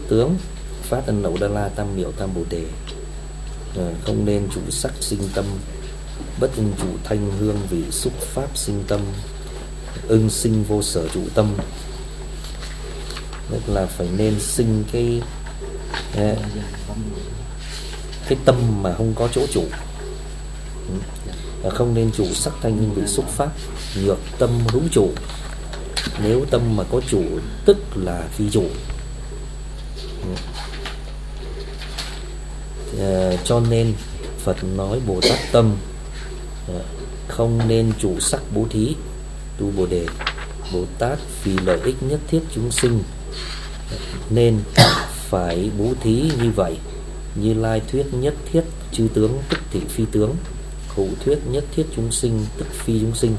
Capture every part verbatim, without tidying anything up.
tướng, phát ân lậu đa la tam miệu tam bồ đề. À, không nên chủ sắc sinh tâm, bất ưng chủ thanh hương vị xúc pháp sinh tâm, ưng sinh vô sở chủ tâm. Tức là phải nên sinh cái cái tâm mà không có chỗ chủ. Và không nên chủ sắc thanh hương vị xúc pháp, nhược tâm hữu chủ. Nếu tâm mà có chủ tức là phi chủ. À, cho nên Phật nói Bồ Tát tâm à, không nên chủ sắc bố thí tu Bồ đề. Bồ Tát vì lợi ích nhất thiết chúng sinh nên phải bố thí như vậy. Như Lai thuyết nhất thiết chư tướng tức thị phi tướng, khẩu thuyết nhất thiết chúng sinh tức phi chúng sinh.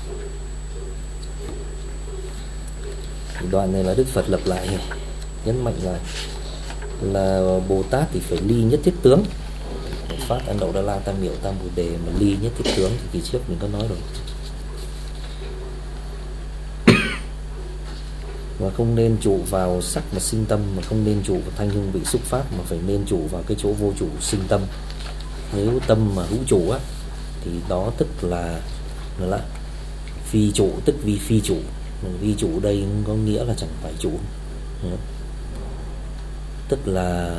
Đoạn này là Đức Phật lập lại, nhấn mạnh lại là Bồ Tát thì phải ly nhất thiết tướng, phát ân lậu đa la tam miệu tam bồ đề mà ly nhất thiết tướng thì kỳ trước mình có nói rồi. Và không nên trụ vào sắc mà sinh tâm, mà không nên trụ vào thanh hương vị xúc pháp, mà phải nên trụ vào cái chỗ vô chủ sinh tâm. Nếu tâm mà hữu chủ á thì đó tức là là phi chủ, tức vì phi chủ. Vi chủ đây có nghĩa là chẳng phải chủ, tức là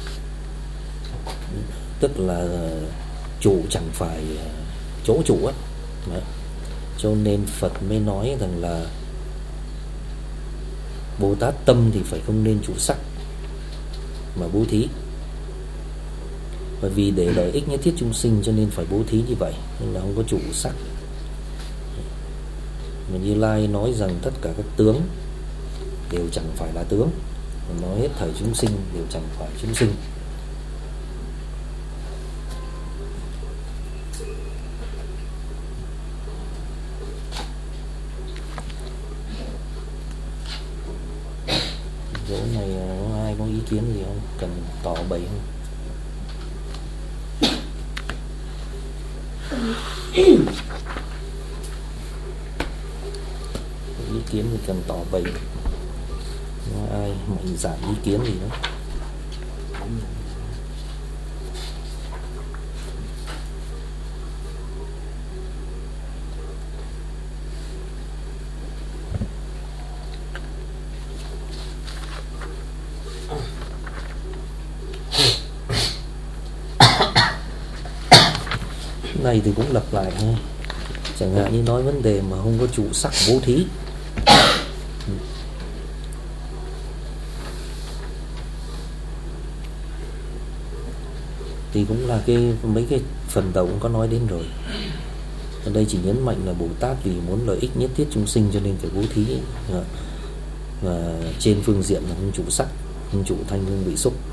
tức là chủ chẳng phải chỗ chủ á. Cho nên Phật mới nói rằng là Bồ Tát tâm thì phải không nên chủ sắc mà bố thí. Bởi vì để lợi ích nhất thiết chúng sinh cho nên phải bố thí như vậy, nên là không có chủ sắc. Mà Như Lai nói rằng tất cả các tướng đều chẳng phải là tướng, mà nói hết thảy chúng sinh đều chẳng phải chúng sinh. Chỗ này có ai có ý kiến gì không? Cần tỏ bày không? Ý kiến thì cần tỏ bày. Có ai mạnh dạn ý kiến gì đó? Này thì cũng lặp lại thôi. Chẳng hạn như nói vấn đề mà không có chủ sắc bố thí, thì cũng là cái mấy cái phần đầu cũng có nói đến rồi. Ở đây chỉ nhấn mạnh là Bồ Tát vì muốn lợi ích nhất thiết chúng sinh cho nên phải bố thí, và trên phương diện là không chủ sắc, không chủ thanh hương vị xúc.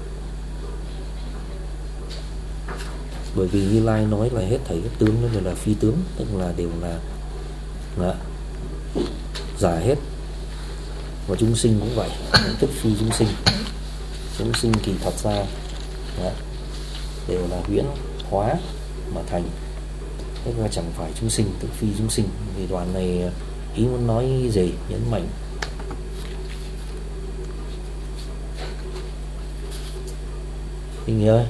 Bởi vì Như Lai nói là hết thảy các tướng đó là phi tướng, tức là đều là, là giả hết. Và chúng sinh cũng vậy, tức phi chúng sinh. Chúng sinh kỳ thật ra đó, đều là huyễn hóa mà thành, tức là chẳng phải chúng sinh, tức phi chúng sinh. Vì đoạn này ý muốn nói gì, nhấn mạnh Hình ơi.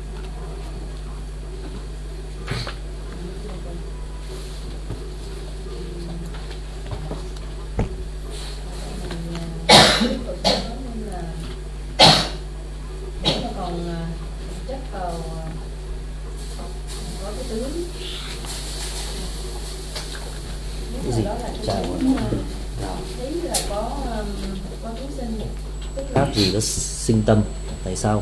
Cái gì? Chào. Pháp gì đó sinh tâm, tại sao?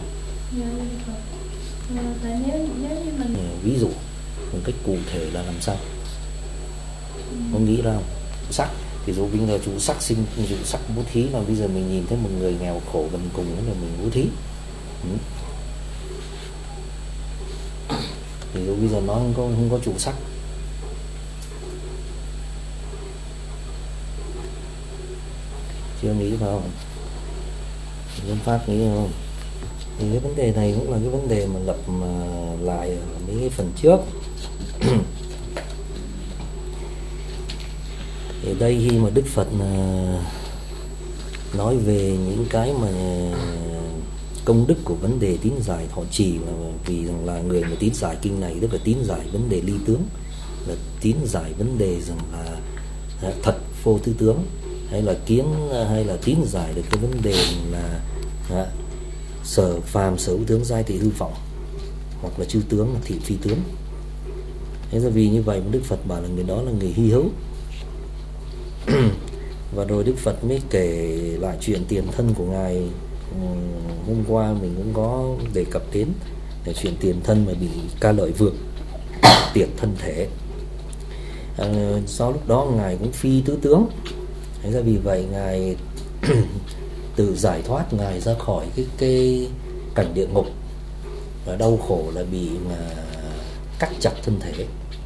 Ví dụ một cách cụ thể là làm sao? Có nghĩ ra không? Sắc thì dụ bây giờ chủ sắc sinh, chủ sắc bố thí, là bây giờ mình nhìn thấy một người nghèo khổ gần cùng là mình bố thí. Ừ. Thì dụ bây giờ nó không có, không có chủ sắc. Chưa nghĩ phải không? Nhân Pháp nghĩ không? Thì cái vấn đề này cũng là cái vấn đề mà lập mà lại ở mấy cái phần trước. Thì đây khi mà Đức Phật nói về những cái mà công đức của vấn đề tín giải thọ trì, là vì rằng là người mà tín giải kinh này tức là tín giải vấn đề ly tướng, là tín giải vấn đề rằng là thật vô tư tướng, hay là kiến hay là tín giải được cái vấn đề là à, sở phàm sở hữu tướng giai thị hư vọng, hoặc là chư tướng là thị phi tướng. Thế ra vì như vậy mà Đức Phật bảo là người đó là người hy hữu. Và rồi Đức Phật mới kể lại chuyện tiền thân của ngài. Hôm qua mình cũng có đề cập đến để chuyện tiền thân mà bị Ca Lợi vượt tiệt thân thể. À, sau lúc đó ngài cũng phi tứ tướng. Thế ra vì vậy ngài tự giải thoát ngài ra khỏi cái cái cảnh địa ngục, và đau khổ là bị mà cắt chặt thân thể.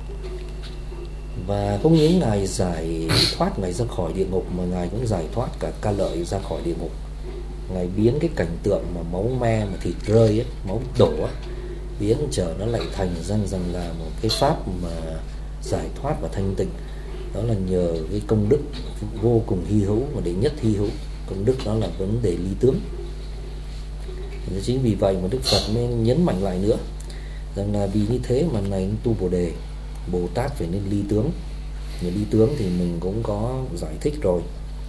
Và không những ngài giải thoát ngài ra khỏi địa ngục, mà ngài cũng giải thoát cả Ca Lợi ra khỏi địa ngục. Ngài biến cái cảnh tượng mà máu me mà thịt rơi ấy, máu đổ ấy, biến trở nó lại thành rằng rằng là một cái pháp mà giải thoát và thanh tịnh. Đó là nhờ cái công đức vô cùng hy hữu, mà đệ nhất hy hữu công đức đó là vấn đề ly tướng. Chính vì vậy mà Đức Phật mới nhấn mạnh lại nữa rằng là vì như thế mà này tu Bồ Đề, Bồ Tát phải nên ly tướng. Người ly tướng thì mình cũng có giải thích rồi.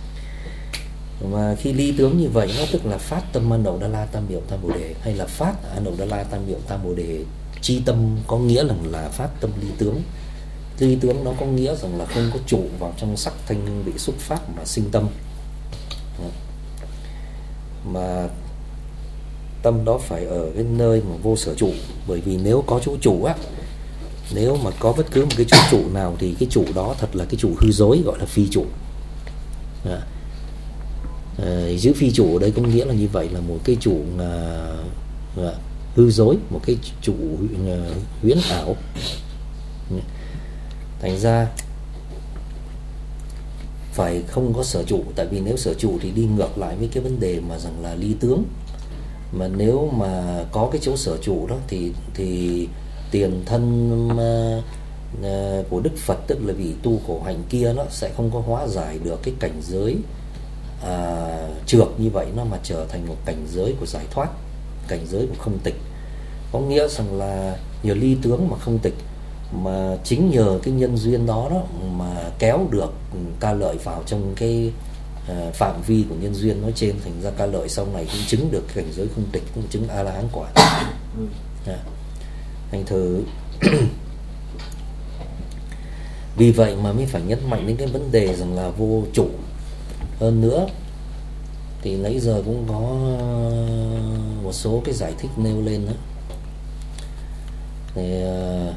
Mà khi ly tướng như vậy nó tức là phát tâm An Đậu Đa La Tam Biểu Tam Bồ Đề, hay là phát An Đậu Đa La Tam Biểu Tam Bồ Đề chi tâm, có nghĩa là là phát tâm ly tướng. Ly tướng nó có nghĩa rằng là không có trụ vào trong sắc thanh hương vị xúc pháp mà sinh tâm, mà tâm đó phải ở cái nơi mà vô sở trụ. Bởi vì nếu có chỗ trụ á, nếu mà có bất cứ một cái chỗ trụ nào thì cái trụ đó thật là cái trụ hư dối, gọi là phi trụ. À, à, giữ phi trụ ở đây có nghĩa là như vậy, là một cái trụ à, à, hư dối, một cái trụ à, huyễn ảo. Thành ra phải không có sở trụ, tại vì nếu sở trụ thì đi ngược lại với cái vấn đề mà rằng là ly tướng. Mà nếu mà có cái chỗ sở trụ đó thì thì tiền thân uh, uh, của Đức Phật, tức là vì tu khổ hạnh kia, nó sẽ không có hóa giải được cái cảnh giới uh, trược như vậy, nó mà trở thành một cảnh giới của giải thoát, cảnh giới của không tịch. Có nghĩa rằng là nhờ ly tướng mà không tịch, mà chính nhờ cái nhân duyên đó đó mà kéo được Ca Lợi vào trong cái uh, phạm vi của nhân duyên nói trên. Thành ra Ca Lợi sau này cũng chứng được cái cảnh giới không tịch, cũng chứng A La Hán quả. Yeah. Thành thử vì vậy mà mới phải nhấn mạnh đến cái vấn đề rằng là vô trụ. Hơn nữa thì nãy giờ cũng có một số cái giải thích nêu lên đó. Thì uh,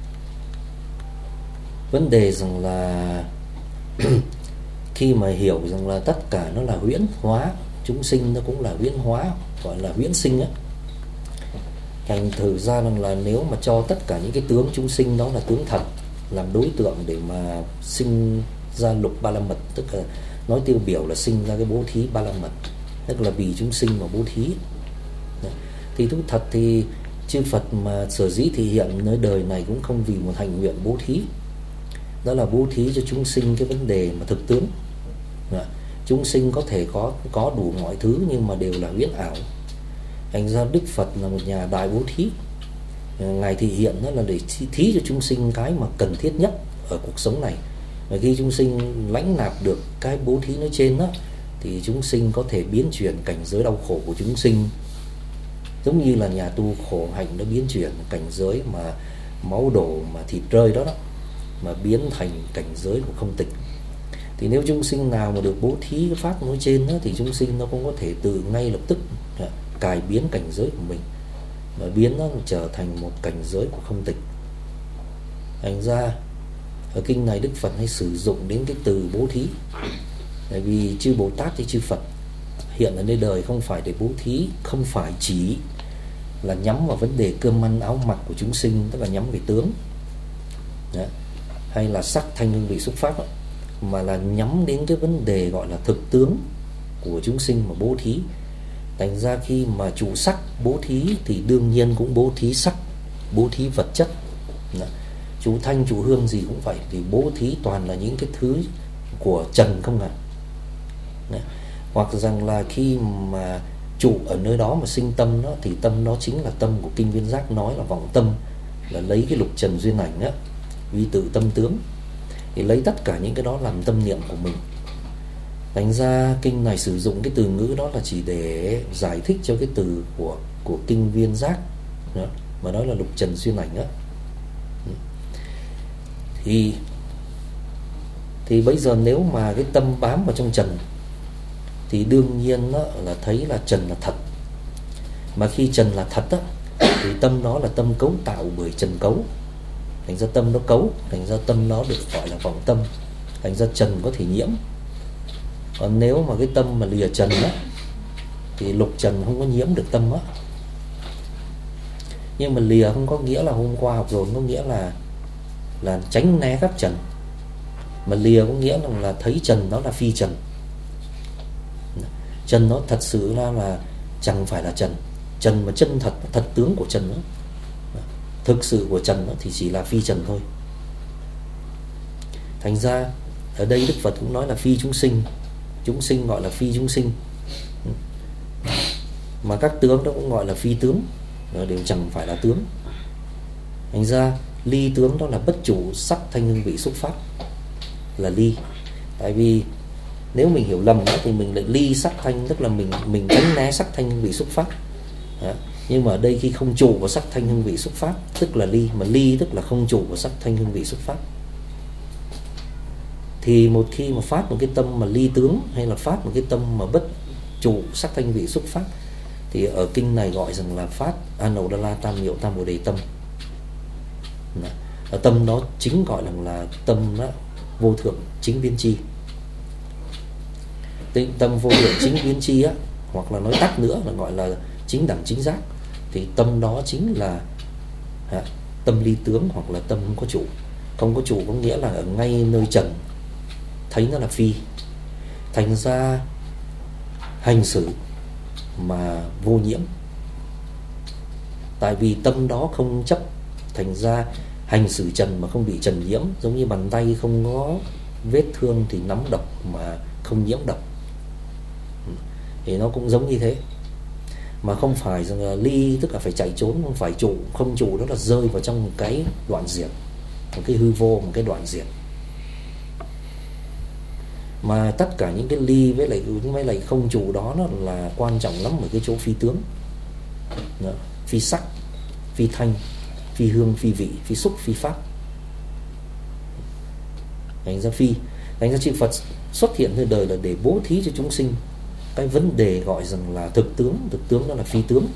vấn đề rằng là khi mà hiểu rằng là tất cả nó là huyễn hóa, chúng sinh nó cũng là huyễn hóa, gọi là huyễn sinh á. Thành thử ra rằng là nếu mà cho tất cả những cái tướng chúng sinh đó là tướng thật làm đối tượng để mà sinh ra lục ba la mật, tức là nói tiêu biểu là sinh ra cái bố thí ba la mật, tức là vì chúng sinh mà bố thí. Thì thú thật thì chư Phật mà sở dĩ thị hiện nơi đời này cũng không vì một hành nguyện bố thí, đó là bố thí cho chúng sinh cái vấn đề mà thực tướng. Chúng sinh có thể có có đủ mọi thứ nhưng mà đều là huyễn ảo. Thành ra Đức Phật là một nhà đại bố thí. Ngài thị hiện đó là để thí cho chúng sinh cái mà cần thiết nhất ở cuộc sống này. Và khi chúng sinh lãnh nạp được cái bố thí nói trên đó, thì chúng sinh có thể biến chuyển cảnh giới đau khổ của chúng sinh, giống như là nhà tu khổ hạnh đã biến chuyển cảnh giới mà máu đổ mà thịt rơi đó, đó mà biến thành cảnh giới của không tịch. Thì nếu chúng sinh nào mà được bố thí cái pháp nói trên đó, thì chúng sinh nó cũng có thể từ ngay lập tức cải biến cảnh giới của mình và biến nó trở thành một cảnh giới của không tịch. Thành ra ở kinh này Đức Phật hay sử dụng đến cái từ bố thí, tại vì chư Bồ Tát hay chư Phật hiện ở nơi đời không phải để bố thí, không phải chỉ là nhắm vào vấn đề cơm ăn áo mặc của chúng sinh, tức là nhắm về tướng đấy, hay là sắc thanh hương vị xúc pháp đó, mà là nhắm đến cái vấn đề gọi là thực tướng của chúng sinh mà bố thí. Thành ra khi mà chủ sắc bố thí thì đương nhiên cũng bố thí sắc, bố thí vật chất. Chủ thanh, chủ hương gì cũng vậy, thì bố thí toàn là những cái thứ của trần không à. Hoặc rằng là khi mà trụ ở nơi đó mà sinh tâm đó, thì tâm đó chính là tâm của kinh Viên Giác nói là vọng tâm, là lấy cái lục trần duyên ảnh á, vi tự tâm tướng, thì lấy tất cả những cái đó làm tâm niệm của mình. Thành ra kinh này sử dụng cái từ ngữ đó là chỉ để giải thích cho cái từ của của kinh Viên Giác đó, mà nói là lục trần duyên ảnh á. Thì thì bây giờ nếu mà cái tâm bám vào trong trần thì đương nhiên đó là thấy là trần là thật. Mà khi trần là thật á, thì tâm đó là tâm cấu tạo bởi trần cấu. Thành ra tâm nó cấu, thành ra tâm nó được gọi là vọng tâm. Thành ra trần có thể nhiễm. Còn nếu mà cái tâm mà lìa trần á, thì lục trần không có nhiễm được tâm á. Nhưng mà lìa không có nghĩa là hôm qua học rồi, có nghĩa là là tránh né các trần. Mà lìa có nghĩa là, là thấy trần đó là phi trần. Trần nó thật sự là, là chẳng phải là trần. Trần mà chân thật, thật tướng của trần đó, thực sự của trần đó, thì chỉ là phi trần thôi. Thành ra ở đây Đức Phật cũng nói là phi chúng sinh. Chúng sinh gọi là phi chúng sinh, mà các tướng đó cũng gọi là phi tướng, đều chẳng phải là tướng. Thành ra ly tướng đó là bất chủ sắc thanh hương vị xúc pháp, là ly. Tại vì nếu mình hiểu lầm đó, thì mình lại ly sắc thanh, tức là mình mình tránh né sắc thanh hương vị xúc pháp đó. Nhưng mà ở đây khi không trụ vào sắc thanh hương vị xúc pháp tức là ly, mà ly tức là không trụ vào sắc thanh hương vị xúc pháp. Thì một khi mà phát một cái tâm mà ly tướng, hay là phát một cái tâm mà bất trụ sắc thanh vị xúc pháp, thì ở kinh này gọi rằng là phát Anuddhara tam miệu tam bồ đề tâm. Ở tâm đó chính gọi là, là tâm đó, vô thượng chính biến chi. Tâm vô thượng chính biến chi á, hoặc là nói tắt nữa là gọi là chính đẳng chính giác. Thì tâm đó chính là à, tâm ly tướng, hoặc là tâm không có trụ. Không có trụ có nghĩa là ở ngay nơi trần thấy nó là phi. Thành ra hành xử mà vô nhiễm. Tại vì tâm đó không chấp, thành ra hành xử trần mà không bị trần nhiễm. Giống như bàn tay không có vết thương thì nắm độc mà không nhiễm độc, thì nó cũng giống như thế. Mà không phải rằng là ly tức là phải chạy trốn, không phải trụ. Không trụ đó là rơi vào trong một cái đoạn diệt, một cái hư vô, một cái đoạn diệt. Mà tất cả những cái ly với lại với lại không trụ đó nó là quan trọng lắm ở cái chỗ phi tướng đó. Phi sắc, phi thanh, phi hương, phi vị, phi xúc, phi pháp. Thành ra phi, thành ra chư Phật xuất hiện nơi đời là để bố thí cho chúng sinh. Cái vấn đề gọi rằng là thực tướng, thực tướng đó là phi tướng.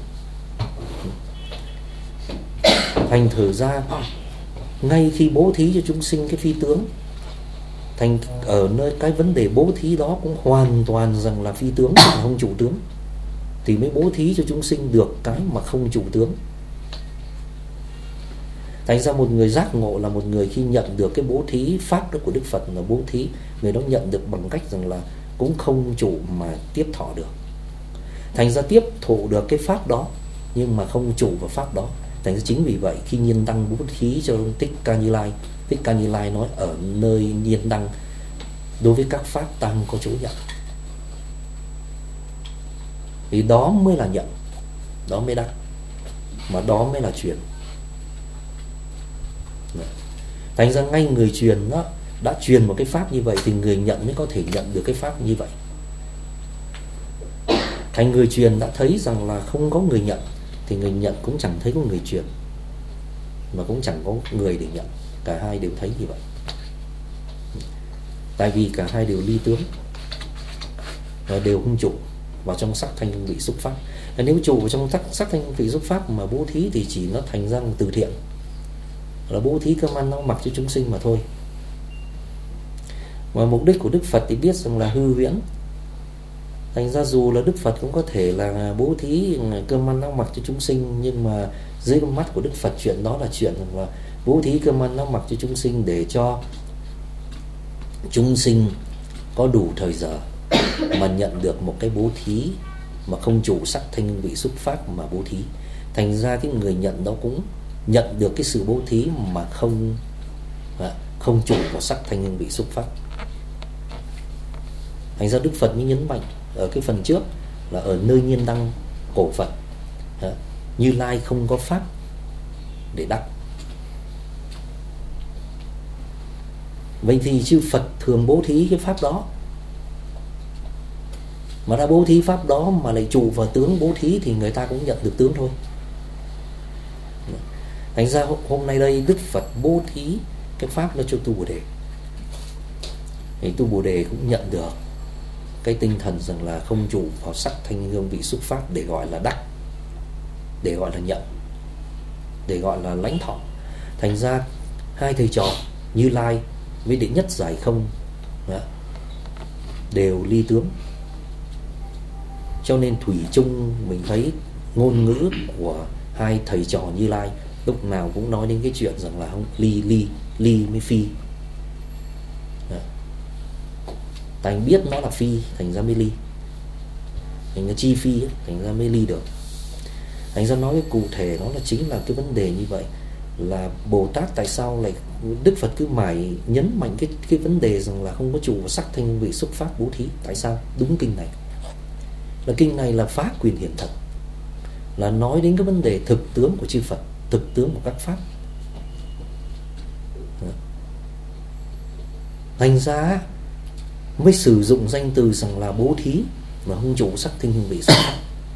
Thành thử ra ngay khi bố thí cho chúng sinh cái phi tướng, thành ở nơi cái vấn đề bố thí đó cũng hoàn toàn rằng là phi tướng, không chủ tướng, thì mới bố thí cho chúng sinh được cái mà không chủ tướng. Thành ra một người giác ngộ là một người khi nhận được cái bố thí pháp đó của Đức Phật là bố thí, người đó nhận được bằng cách rằng là cũng không chủ mà tiếp thọ được. Thành ra tiếp thụ được cái pháp đó nhưng mà không chủ vào pháp đó. Thành ra chính vì vậy khi Nhiên Đăng bố thí cho Thích Ca Như Lai, Thích Ca Như Lai nói ở nơi Nhiên Đăng đối với các pháp ta không có chỗ nhận. Thì đó mới là nhận, đó mới đắc, mà đó mới là truyền. Thành ra ngay người truyền đó đã truyền một cái pháp như vậy thì người nhận mới có thể nhận được cái pháp như vậy. Thành người truyền đã thấy rằng là không có người nhận thì người nhận cũng chẳng thấy có người truyền, mà cũng chẳng có người để nhận. Cả hai đều thấy như vậy. Tại vì cả hai đều ly tướng và đều không trụ vào trong sắc thanh hương vị xúc pháp. Và nếu trụ vào trong sắc, sắc thanh hương vị xúc pháp mà bố thí thì chỉ nó thành ra từ thiện, là bố thí cơm ăn áo mặc cho chúng sinh mà thôi. Và mục đích của Đức Phật thì biết rằng là hư huyễn. Thành ra dù là Đức Phật cũng có thể là bố thí cơm ăn áo mặc cho chúng sinh, nhưng mà dưới con mắt của Đức Phật chuyện đó là chuyện là bố thí cơm ăn áo mặc cho chúng sinh để cho chúng sinh có đủ thời giờ mà nhận được một cái bố thí mà không chủ sắc thanh vị xúc pháp mà bố thí. Thành ra cái người nhận đó cũng nhận được cái sự bố thí mà không không chủ vào sắc thanh vị xúc pháp. Thành ra Đức Phật mới nhấn mạnh ở cái phần trước là ở nơi nhiên đăng cổ Phật, Như Lai không có pháp để đắc. Vậy thì chư Phật thường bố thí cái pháp đó, mà đã bố thí pháp đó mà lại trụ vào tướng bố thí thì người ta cũng nhận được tướng thôi. Thành ra hôm nay đây Đức Phật bố thí cái pháp đó cho tu Bồ Đề, thì tu Bồ Đề cũng nhận được cái tinh thần rằng là không trụ vào sắc thanh hương vị xúc pháp để gọi là đắc, để gọi là nhận, để gọi là lãnh thọ. Thành ra hai thầy trò Như Lai với Đệ Nhất Giải Không đều ly tướng. Cho nên thủy chung mình thấy ngôn ngữ của hai thầy trò Như Lai lúc nào cũng nói đến cái chuyện rằng là không ly ly ly mới phi. Tại anh biết nó là phi, thành ra mới ly, thành ra chi phi, thành ra mới ly được. Thành ra nói cụ thể nó là chính là cái vấn đề như vậy, là Bồ Tát tại sao lại Đức Phật cứ mãi nhấn mạnh cái cái vấn đề rằng là không có trụ vào sắc thanh vị xúc pháp bố thí. Tại sao? Đúng kinh này là kinh này là phá quyền hiện thật, là nói đến cái vấn đề thực tướng của chư Phật, thực tướng của các pháp. Thành ra mới sử dụng danh từ rằng là bố thí mà không trụ sắc thanh hương vị xúc pháp.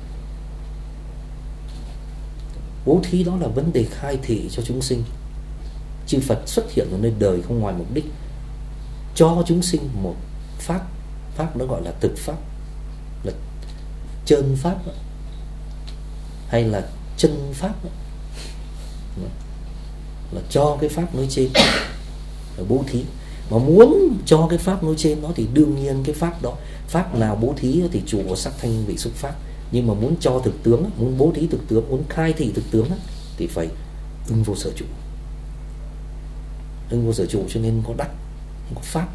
Bố thí đó là vấn đề khai thị cho chúng sinh. Chư Phật xuất hiện ở nơi đời không ngoài mục đích cho chúng sinh một pháp, pháp đó gọi là thực pháp, là chân pháp đó, hay là chân pháp đó, là cho cái pháp nói trên là bố thí. Mà muốn cho cái pháp nói trên đó thì đương nhiên cái pháp đó, pháp nào bố thí thì trụ vào sắc thanh vị xúc pháp. Nhưng mà muốn cho thực tướng, muốn bố thí thực tướng, muốn khai thị thực tướng thì phải ưng vô sở trụ. Ưng vô sở trụ cho nên có đắc, có pháp.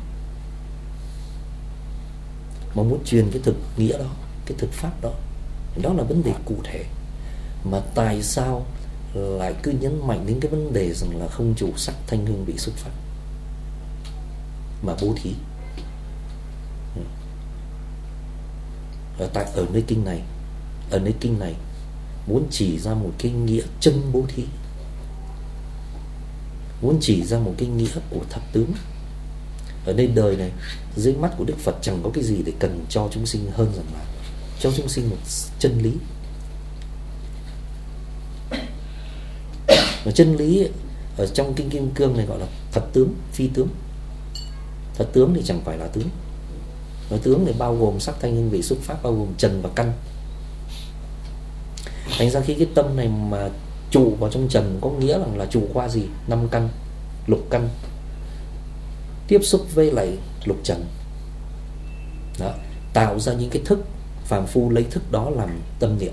Mà muốn truyền cái thực nghĩa đó, cái thực pháp đó, đó là vấn đề cụ thể. Mà tại sao lại cứ nhấn mạnh đến cái vấn đề rằng là không trụ sắc thanh hương vị xúc pháp mà bố thí? Ở tại ở nơi kinh này, ở nơi kinh này muốn chỉ ra một cái nghĩa chân bố thí, muốn chỉ ra một cái nghĩa của thập tướng. Ở nơi đời này, dưới mắt của Đức Phật chẳng có cái gì để cần cho chúng sinh hơn rằng là cho chúng sinh một chân lý. Và chân lý ở trong kinh Kim Cương này gọi là thật tướng, phi tướng. Thật tướng thì chẳng phải là tướng. Và tướng thì bao gồm sắc thanh hương vị xúc pháp, bao gồm trần và căn. Thành ra khi cái tâm này mà trụ vào trong trần có nghĩa là, là trụ qua gì? Năm căn, lục căn, tiếp xúc với lại lục trần đó, tạo ra những cái thức. Phàm phu lấy thức đó làm tâm niệm.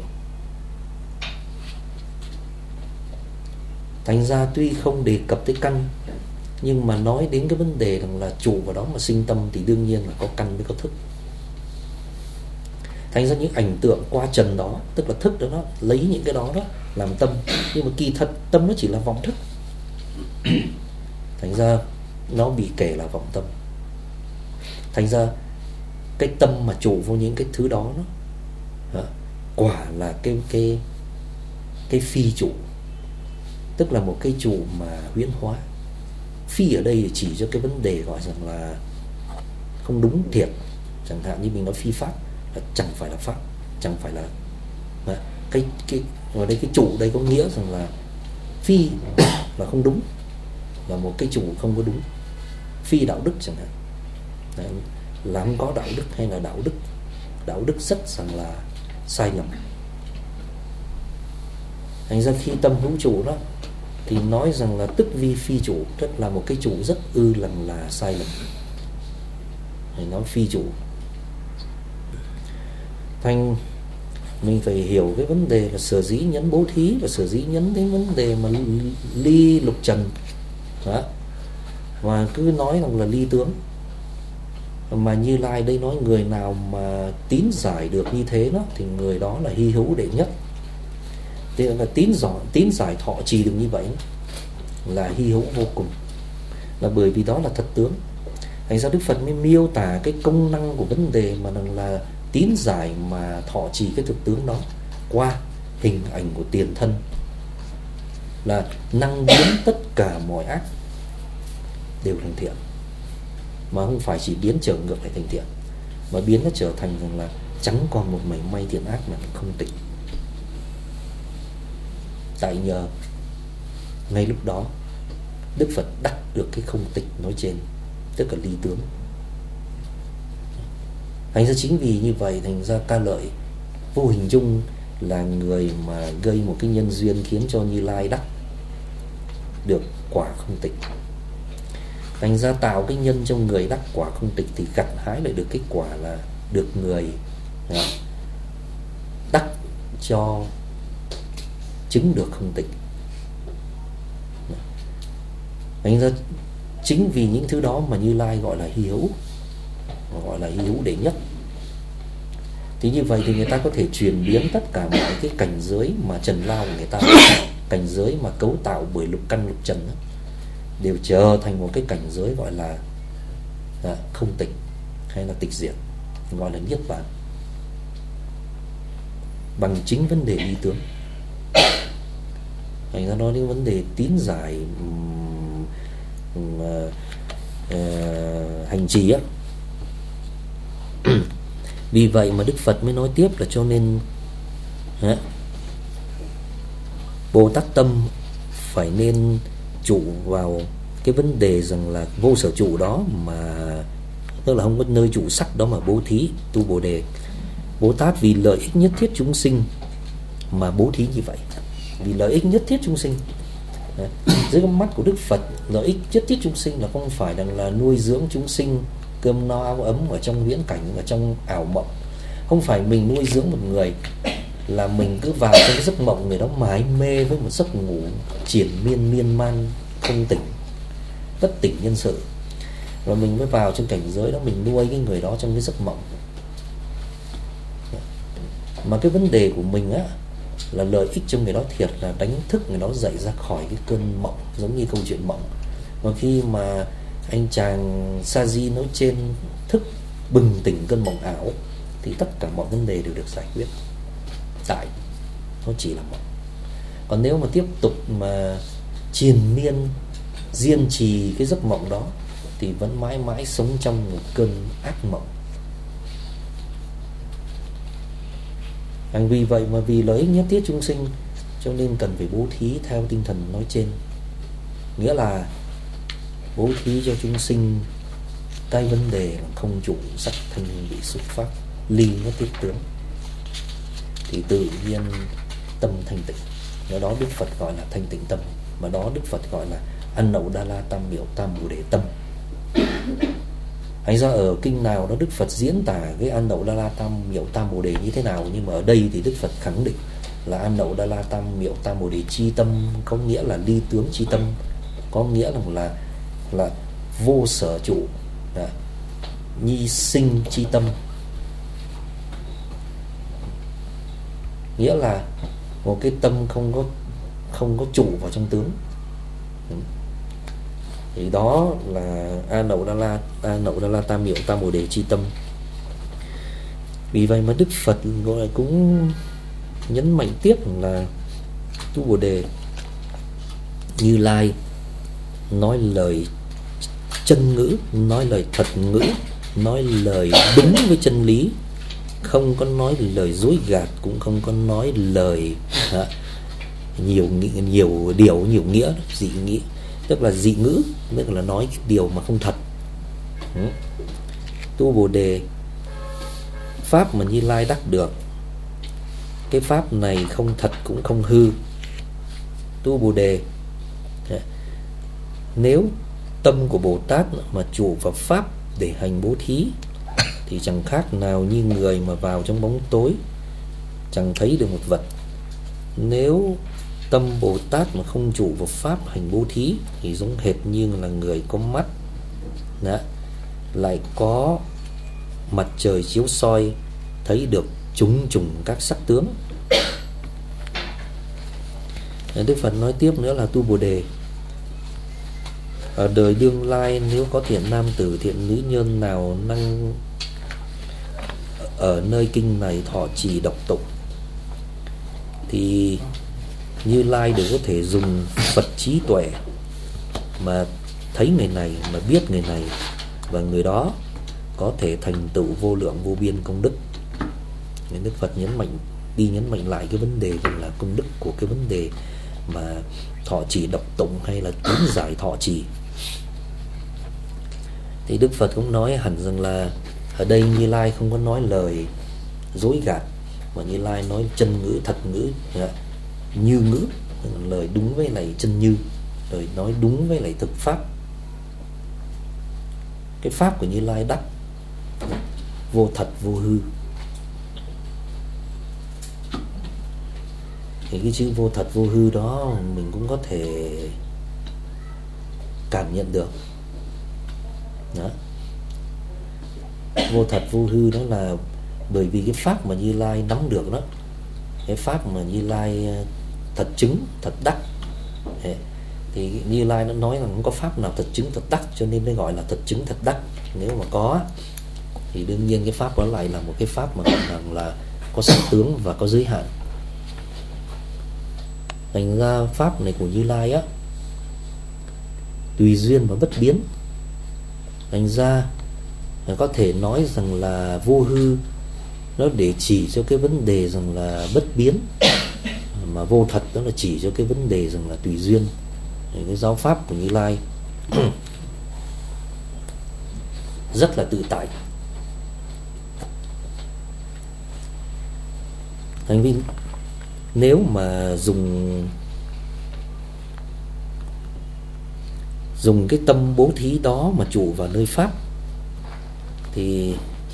Thành ra tuy không đề cập tới căn, nhưng mà nói đến cái vấn đề rằng là trụ vào đó mà sinh tâm thì đương nhiên là có căn mới có thức. Thành ra những ảnh tượng qua trần đó, tức là thức đó, nó lấy những cái đó đó làm tâm, nhưng mà kỳ thật tâm nó chỉ là vọng thức. Thành ra nó bị kể là vọng tâm. Thành ra cái tâm mà trụ vô những cái thứ đó, đó quả là cái cái cái phi trụ, tức là một cái trụ mà huyễn hóa. Phi ở đây chỉ cho cái vấn đề gọi rằng là không đúng thiệt. Chẳng hạn như mình nói phi pháp là chẳng phải là pháp, chẳng phải là cái cái ở đây cái trụ đây có nghĩa rằng là phi là không đúng, là một cái trụ không có đúng. Phi đạo đức chẳng hạn, đấy, là không có đạo đức hay là đạo đức, đạo đức rất rằng là sai lầm. Thành ra khi tâm hữu trụ đó thì nói rằng là tức vi phi trụ, tức là một cái trụ rất ư lần là sai lầm. Mình nói phi trụ. Thành mình phải hiểu cái vấn đề là sở dĩ nhấn bố thí và sở dĩ nhấn đến vấn đề mà ly lục trần đó. Và cứ nói rằng là ly tướng. Mà Như Lai đây nói người nào mà tín giải được như thế đó thì người đó là hy hữu đệ nhất. Thế là tín giải, tín giải thọ trì được như vậy là hy hữu vô cùng, là bởi vì đó là thật tướng. Thành ra Đức Phật mới miêu tả cái công năng của vấn đề mà rằng là tín giải mà thọ trì cái thực tướng đó qua hình ảnh của tiền thân, là năng biến tất cả mọi ác đều thành thiện, mà không phải chỉ biến trở ngược lại thành thiện, mà biến nó trở thành rằng là chẳng còn một mảy may thiện ác mà không tịch. Tại nhờ ngay lúc đó Đức Phật đắc được cái không tịch nói trên, tức là ly tướng. Thành ra chính vì như vậy, thành ra Ca Lợi vô hình chung là người mà gây một cái nhân duyên khiến cho Như Lai đắc được quả không tịch. Thành ra tạo cái nhân trong người đắc quả không tịch thì gặt hái lại được kết quả là được người đắc cho chứng được không tịch. Thành ra chính vì những thứ đó mà Như Lai gọi là hy hữu, gọi là hy hữu đệ nhất. Thì như vậy thì người ta có thể chuyển biến tất cả mọi cái cảnh giới mà trần lao của người ta, cảnh giới mà cấu tạo bởi lục căn lục trần đó, đều trở thành một cái cảnh giới gọi là à, không tịch hay là tịch diệt, gọi là niết bàn, bằng chính vấn đề lý tướng. Thành ra nói đến vấn đề tín giải um, um, uh, uh, hành trì á. Vì vậy mà Đức Phật mới nói tiếp là cho nên à, Bồ Tát tâm phải nên trụ vào cái vấn đề rằng là vô sở trụ đó, mà tức là không có nơi trụ sắc đó mà bố thí tu Bồ đề. Bồ Tát vì lợi ích nhất thiết chúng sinh mà bố thí như vậy, vì lợi ích nhất thiết chúng sinh. Đấy. Dưới con mắt của Đức Phật, lợi ích nhất thiết chúng sinh là không phải rằng là nuôi dưỡng chúng sinh cơm no áo ấm ở trong viễn cảnh, ở trong ảo mộng. Không phải mình nuôi dưỡng một người là mình cứ vào trong cái giấc mộng, người đó mải mê với một giấc ngủ triển miên miên man không tỉnh, bất tỉnh nhân sự, rồi mình mới vào trong cảnh giới đó, mình nuôi cái người đó trong cái giấc mộng. Mà cái vấn đề của mình á là lợi ích cho người đó thiệt là đánh thức người đó dậy ra khỏi cái cơn mộng, giống như câu chuyện mộng. Và khi mà anh chàng Sa Di nói trên thức bừng tỉnh cơn mộng ảo thì tất cả mọi vấn đề đều được giải quyết, tại nó chỉ là mộng. Còn nếu mà tiếp tục mà triền miên diên trì cái giấc mộng đó thì vẫn mãi mãi sống trong một cơn ác mộng. Vì vậy mà vì lợi ích nhất thiết chúng sinh cho nên cần phải bố thí theo tinh thần nói trên. Nghĩa là bố thí cho chúng sinh cái vấn đề là không trụ sắc thanh bị xúc pháp, ly nhất thiết tướng, thì tự nhiên tâm thanh tịnh. Đó đó Đức Phật gọi là thanh tịnh tâm, mà đó Đức Phật gọi là An Nậu Đa La Tam Miệu Tam Bồ Đề tâm. Thành ra ở kinh nào đó Đức Phật diễn tả cái An Nậu Đa La Tam Miệu Tam Bồ Đề như thế nào, nhưng mà ở đây thì Đức Phật khẳng định là An Nậu Đa La Tam Miệu Tam Bồ Đề chi tâm, có nghĩa là ly tướng chi tâm, có nghĩa là là, là vô sở trụ, là nhi sinh chi tâm, nghĩa là một cái tâm không có không có trụ vào trong tướng. Thì đó là A Nậu Đa La A Nậu Đa La Tam Miệu Tam Bồ Đề chi tâm. Vì vậy mà Đức Phật gọi là cũng nhấn mạnh tiếp là tu Bồ Đề, Như Lai nói lời chân ngữ, nói lời thật ngữ, nói lời đúng với chân lý, không có nói lời dối gạt, cũng không có nói lời à, nhiều nhiều điều nhiều nghĩa, dị nghĩa, tức là dị ngữ, tức là nói cái điều mà không thật. ừ. Tu Bồ Đề, pháp mà Như Lai đắc được, cái pháp này không thật cũng không hư. Tu Bồ Đề, nếu tâm của Bồ Tát mà trụ vào pháp để hành bố thí thì chẳng khác nào như người mà vào trong bóng tối chẳng thấy được một vật. Nếu tâm Bồ Tát mà không trụ vào pháp hành bố thí thì giống hệt như là người có mắt đó, lại có mặt trời chiếu soi, thấy được trùng trùng các sắc tướng. Đức Phật nói tiếp nữa là tu Bồ Đề, ở đời đương lai nếu có thiện nam tử thiện nữ nhân nào năng ở nơi kinh này thọ trì đọc tụng, thì Như Lai đều có thể dùng Phật trí tuệ mà thấy người này, mà biết người này, và người đó có thể thành tựu vô lượng vô biên công đức. Nên Đức Phật nhấn mạnh, đi nhấn mạnh lại cái vấn đề rằng là công đức của cái vấn đề mà thọ trì đọc tụng hay là tín giải thọ trì. Thì Đức Phật cũng nói hẳn rằng là ở đây Như Lai không có nói lời dối gạt, mà Như Lai nói chân ngữ, thật ngữ, như ngữ, lời đúng với lại chân như, lời nói đúng với lại thực pháp. Cái pháp của Như Lai đắc vô thật vô hư. Thì cái chữ vô thật vô hư đó mình cũng có thể cảm nhận được đó. Vô thật vô hư đó là bởi vì cái pháp mà Như Lai nắm được đó, cái pháp mà Như Lai thật chứng, thật đắc. Thì Như Lai nó nói rằng không có pháp nào thật chứng, thật đắc, cho nên mới gọi là thật chứng, thật đắc. Nếu mà có thì đương nhiên cái pháp đó lại là một cái pháp mà gọi rằng là có sắc tướng và có giới hạn. Thành ra pháp này của Như Lai á tùy duyên và bất biến. Thành ra có thể nói rằng là vô hư nó để chỉ cho cái vấn đề rằng là bất biến, mà vô thật đó là chỉ cho cái vấn đề rằng là tùy duyên. Cái giáo pháp của Như Lai rất là tự tại. Thành vì nếu mà dùng dùng cái tâm bố thí đó mà trụ vào nơi pháp thì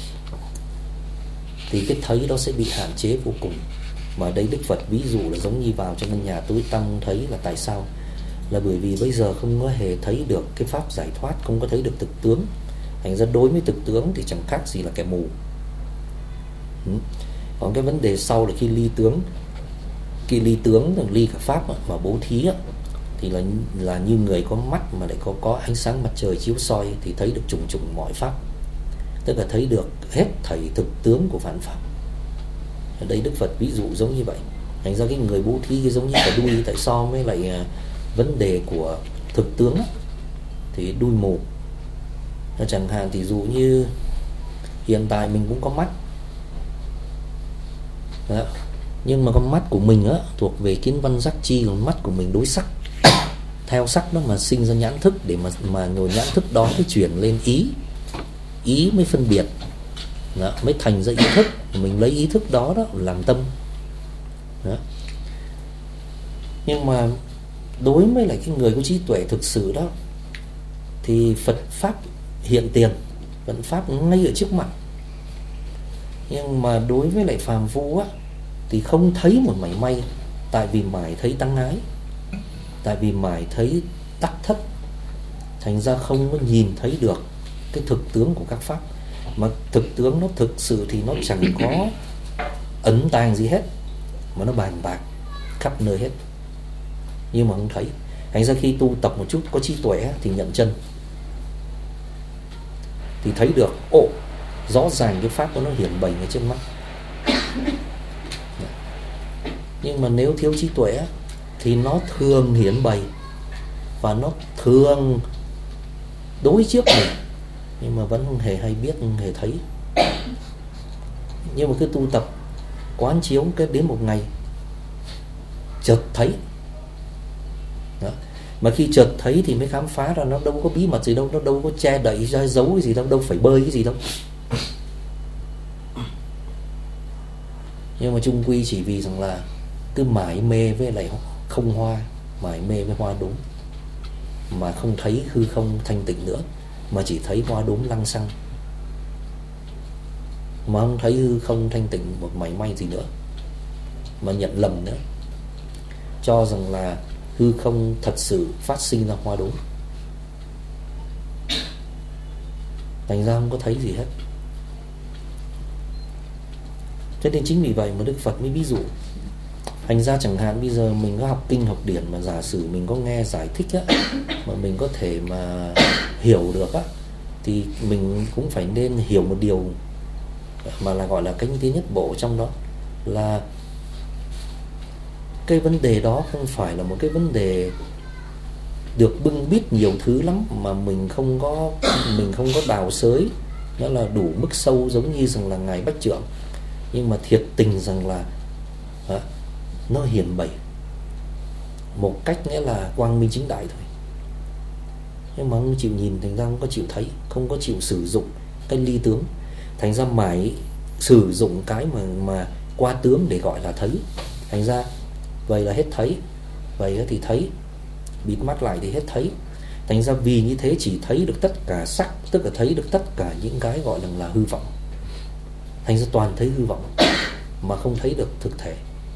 thì cái thấy đó sẽ bị hạn chế vô cùng. Mà đây Đức Phật ví dụ là giống như vào trong căn nhà tối tăm thấy là tại sao? Là bởi vì bây giờ không có hề thấy được cái pháp giải thoát, không có thấy được thực tướng. Thành ra đối với thực tướng thì chẳng khác gì là kẻ mù. ừ. Còn cái vấn đề sau là khi ly tướng, khi ly tướng ly cả pháp mà bố thí á, thì là là như người có mắt mà lại có có ánh sáng mặt trời chiếu soi thì thấy được trùng trùng mọi pháp, tức là thấy được hết thảy thực tướng của vạn pháp. Ở đây Đức Phật ví dụ giống như vậy. Thành ra cái người bố thí giống như cả đuôi, tại so với lại uh, vấn đề của thực tướng á, thì đuôi mù. Chẳng hạn thì dụ như hiện tại mình cũng có mắt đó. Nhưng mà con mắt của mình á thuộc về kiến văn giác chi, còn mắt của mình đối sắc, theo sắc đó mà sinh ra nhãn thức, để mà mà nhồi nhãn thức đó mới chuyển lên ý, ý mới phân biệt đó, mới thành ra ý thức. Mình lấy ý thức đó đó làm tâm đó. Nhưng mà đối với lại cái người có trí tuệ thực sự đó thì Phật pháp hiện tiền, Phật pháp ngay ở trước mặt. Nhưng mà đối với lại phàm phu á thì không thấy một mảy may, tại vì mãi thấy tăng ái, tại vì mãi thấy tắc thất, thành ra không có nhìn thấy được cái thực tướng của các pháp. Mà thực tướng nó thực sự thì nó chẳng có ẩn tàng gì hết, mà nó bàn bạc khắp nơi hết, nhưng mà không thấy. Thành ra khi tu tập một chút có trí tuệ thì nhận chân, thì thấy được, ồ, rõ ràng cái pháp đó nó hiển bày ở trên mắt. Nhưng mà nếu thiếu trí tuệ thì nó thường hiển bày và nó thường đối trước mình, nhưng mà vẫn không hề hay biết, không hề thấy. Nhưng mà cứ tu tập quán chiếu cái đến một ngày chợt thấy đó. Mà khi chợt thấy thì mới khám phá ra nó đâu có bí mật gì đâu, nó đâu có che đậy ra giấu cái gì đâu, đâu phải bơi cái gì đâu. Nhưng mà chung quy chỉ vì rằng là cứ mải mê với lại không hoa, mải mê với hoa đúng, mà không thấy hư không thanh tịnh nữa, mà chỉ thấy hoa đốm lăng xăng, mà không thấy hư không thanh tịnh một mảy may gì nữa, mà nhận lầm nữa, cho rằng là hư không thật sự phát sinh ra hoa đốm, thành ra không có thấy gì hết. Cho nên chính vì vậy mà Đức Phật mới ví dụ. Thành ra chẳng hạn bây giờ mình có học kinh học điển mà giả sử mình có nghe giải thích á, mà mình có thể mà hiểu được á, thì mình cũng phải nên hiểu một điều mà là gọi là cánh tiến nhất bộ trong đó, là cái vấn đề đó không phải là một cái vấn đề được bưng bít nhiều thứ lắm, mà mình không có mình không có đào xới nó là đủ mức sâu giống như rằng là ngài Bách Trưởng, nhưng mà thiệt tình rằng là à, nó hiển bày một cách nghĩa là quang minh chính đại thôi, nhưng mà không chịu nhìn, thành ra không có chịu thấy, không có chịu sử dụng cái ly tướng, thành ra mãi sử dụng cái mà mà qua tướng để gọi là thấy, thành ra vậy là hết thấy, vậy thì thấy, bịt mắt lại thì hết thấy, thành ra vì như thế chỉ thấy được tất cả sắc, tức là thấy được tất cả những cái gọi là là hư vọng, thành ra toàn thấy hư vọng mà không thấy được thực thể,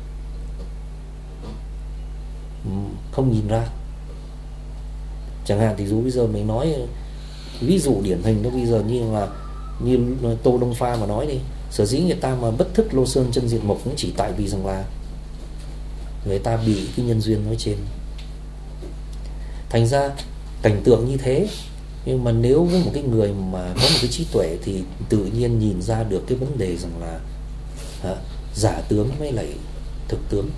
không nhìn ra. Chẳng hạn thì dù bây giờ mình nói ví dụ điển hình đó, bây giờ như là như Tô Đông Pha mà nói đi, sở dĩ người ta mà bất thức Lô Sơn chân diệt mộc cũng chỉ tại vì rằng là người ta bị cái nhân duyên nói trên, thành ra cảnh tượng như thế. Nhưng mà nếu với một cái người mà có một cái trí tuệ thì tự nhiên nhìn ra được cái vấn đề rằng là à, giả tướng với lại thực tướng,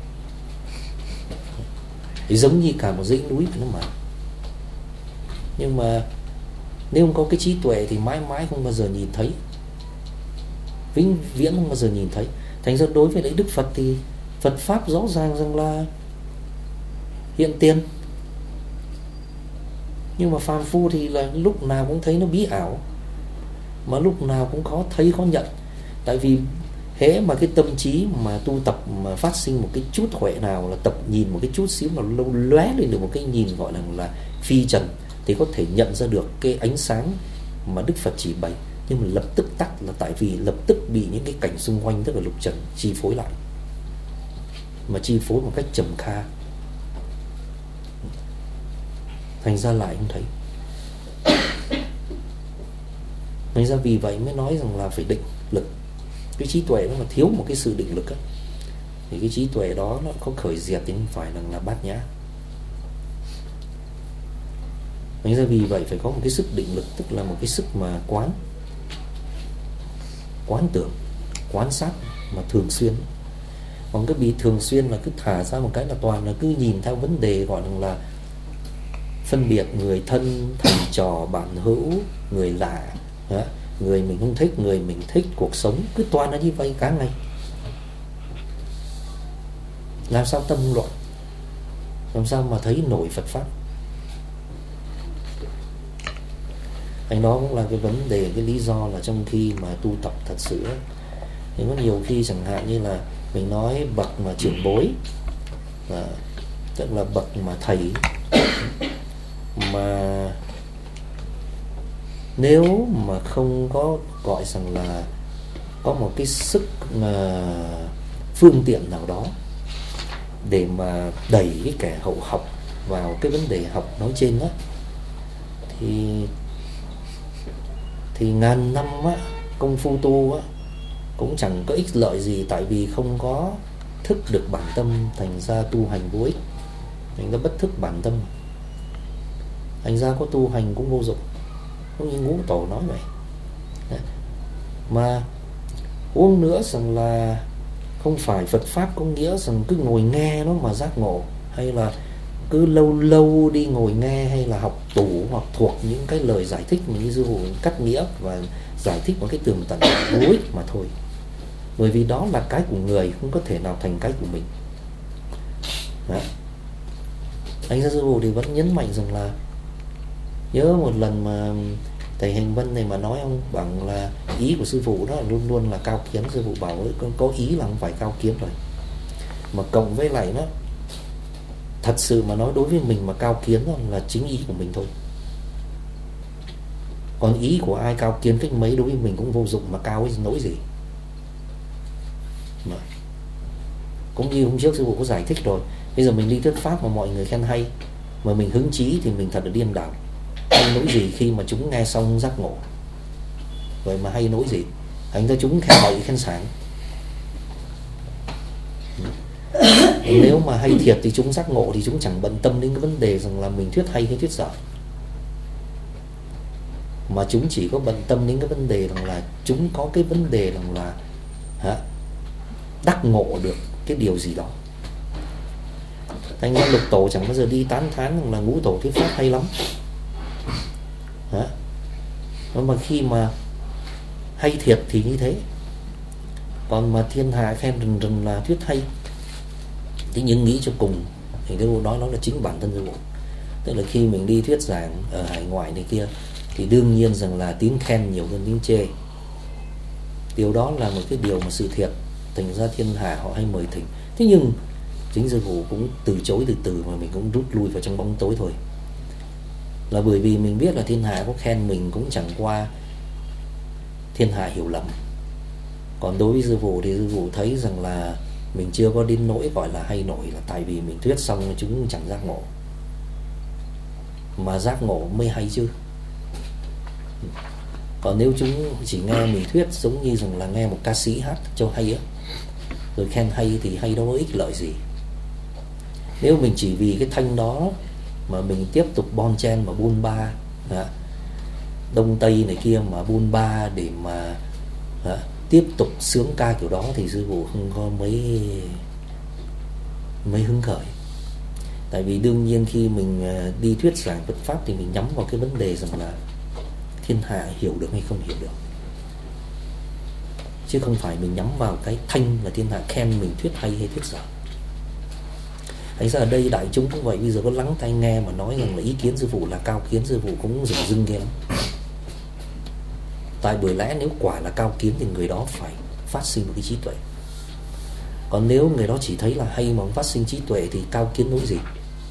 thì giống như cả một dãy núi nó mà. Nhưng mà nếu không có cái trí tuệ thì mãi mãi không bao giờ nhìn thấy, vĩnh viễn không bao giờ nhìn thấy. Thành ra đối với lại Đức Phật thì Phật Pháp rõ ràng rằng là hiện tiền, nhưng mà phàm phu thì là lúc nào cũng thấy nó bí ảo, mà lúc nào cũng khó thấy khó nhận. Tại vì hễ mà cái tâm trí mà tu tập mà phát sinh một cái chút huệ nào, là tập nhìn một cái chút xíu mà lâu lóe lên được một cái nhìn gọi là là phi trần, thì có thể nhận ra được cái ánh sáng mà Đức Phật chỉ bày, nhưng mà lập tức tắt là tại vì lập tức bị những cái cảnh xung quanh tức là lục trần chi phối lại, mà chi phối một cách trầm kha, thành ra lại không thấy. Thành ra vì vậy mới nói rằng là phải định lực. Cái trí tuệ nó mà thiếu một cái sự định lực ấy, thì cái trí tuệ đó nó có khởi diệt thì không phải là, là bát nhã. Thành ra vì vậy phải có một cái sức định lực, tức là một cái sức mà quán Quán tưởng, quán sát mà thường xuyên. Còn cái bị thường xuyên là cứ thả ra một cái là toàn là cứ nhìn theo vấn đề gọi là, là phân biệt người thân, thầy trò, bạn hữu, người lạ, người mình không thích, người mình thích, cuộc sống, cứ toàn là như vậy cả ngày. Làm sao tâm loạn, làm sao mà thấy nổi Phật Pháp. Anh đó cũng là cái vấn đề, cái lý do là trong khi mà tu tập thật sự ấy, thì có nhiều khi chẳng hạn như là mình nói bậc mà trưởng bối, à, tức là bậc mà thầy, mà nếu mà không có gọi rằng là có một cái sức uh, phương tiện nào đó để mà đẩy cái kẻ hậu học vào cái vấn đề học nói trên đó, thì thì ngàn năm á, công phu tu á, cũng chẳng có ích lợi gì, tại vì không có thức được bản tâm, thành ra tu hành vô ích, thành ra bất thức bản tâm, thành ra có tu hành cũng vô dụng, giống như Ngũ Tổ nói vậy. Đấy. Mà uống nữa rằng là không phải Phật Pháp có nghĩa rằng cứ ngồi nghe nó mà giác ngộ, hay là cứ lâu lâu đi ngồi nghe, hay là học tủ hoặc thuộc những cái lời giải thích mà như sư phụ cắt nghĩa và giải thích một cái tường tận vô ích mà thôi. Bởi vì đó là cái của người, không có thể nào thành cái của mình. Đó. Anh ra sư phụ thì vẫn nhấn mạnh rằng là nhớ một lần mà thầy Hành Vân này mà nói ông bằng là ý của sư phụ đó là luôn luôn là cao kiến. Sư phụ bảo có, có ý là không phải cao kiến rồi, mà cộng với lại nó thật sự mà nói đối với mình mà cao kiến là chính ý của mình thôi. Còn ý của ai cao kiến cách mấy đối với mình cũng vô dụng, mà cao ấy nỗi gì. Mà cũng như hôm trước sư phụ có giải thích rồi, bây giờ mình đi thuyết pháp mà mọi người khen hay, mà mình hứng chí thì mình thật là điên đảo. Hay nỗi gì khi mà chúng nghe xong giác ngộ, vậy mà hay nỗi gì. Thành ra chúng khen bậy khen sáng. Nếu mà hay thiệt thì chúng giác ngộ thì chúng chẳng bận tâm đến cái vấn đề rằng là mình thuyết hay hay thuyết dở. mà chúng chỉ có bận tâm đến cái vấn đề rằng là chúng có cái vấn đề rằng là hả, đắc ngộ được cái điều gì đó. Thành ra Lục Tổ chẳng bao giờ đi tán thán rằng là Ngũ Tổ thuyết pháp hay lắm. Hả? Mà khi mà hay thiệt thì như thế. Còn mà thiên hạ khen rần rần là thuyết hay, thế nhưng nghĩ cho cùng thì tôi nói nó là chính bản thân sư phụ. Tức là khi mình đi thuyết giảng ở hải ngoại này kia thì đương nhiên rằng là tiếng khen nhiều hơn tiếng chê. Điều đó là một cái điều mà sự thiệt. Thành ra thiên hạ họ hay mời thỉnh. Thế nhưng chính sư phụ cũng từ chối từ từ, mà mình cũng rút lui vào trong bóng tối thôi. Là bởi vì mình biết là thiên hạ có khen mình cũng chẳng qua thiên hạ hiểu lầm. Còn đối với sư phụ thì sư phụ thấy rằng là mình chưa có đến nỗi gọi là hay nổi, là tại vì mình thuyết xong chúng chẳng giác ngộ. Mà giác ngộ mới hay chứ. Còn nếu chúng chỉ nghe mình thuyết giống như rằng là nghe một ca sĩ hát cho hay á, rồi khen hay thì hay đâu có ích lợi gì. Nếu mình chỉ vì cái thanh đó mà mình tiếp tục bon chen mà buôn ba à, Đông Tây này kia mà buôn ba để mà à, tiếp tục sướng ca kiểu đó thì sư phụ không có mấy mấy hứng khởi. Tại vì đương nhiên khi mình đi thuyết giảng Phật pháp thì mình nhắm vào cái vấn đề rằng là thiên hạ hiểu được hay không hiểu được, chứ không phải mình nhắm vào cái thanh là thiên hạ khen mình thuyết hay hay thuyết dở. Thành ra ở đây đại chúng cũng vậy, bây giờ có lắng tai nghe mà nói rằng là ý kiến sư phụ là cao kiến, sư phụ cũng dừng dưng ghê lắm. Tại bởi lẽ nếu quả là cao kiến thì người đó phải phát sinh một cái trí tuệ. Còn nếu người đó chỉ thấy là hay mà không phát sinh trí tuệ thì cao kiến nỗi gì?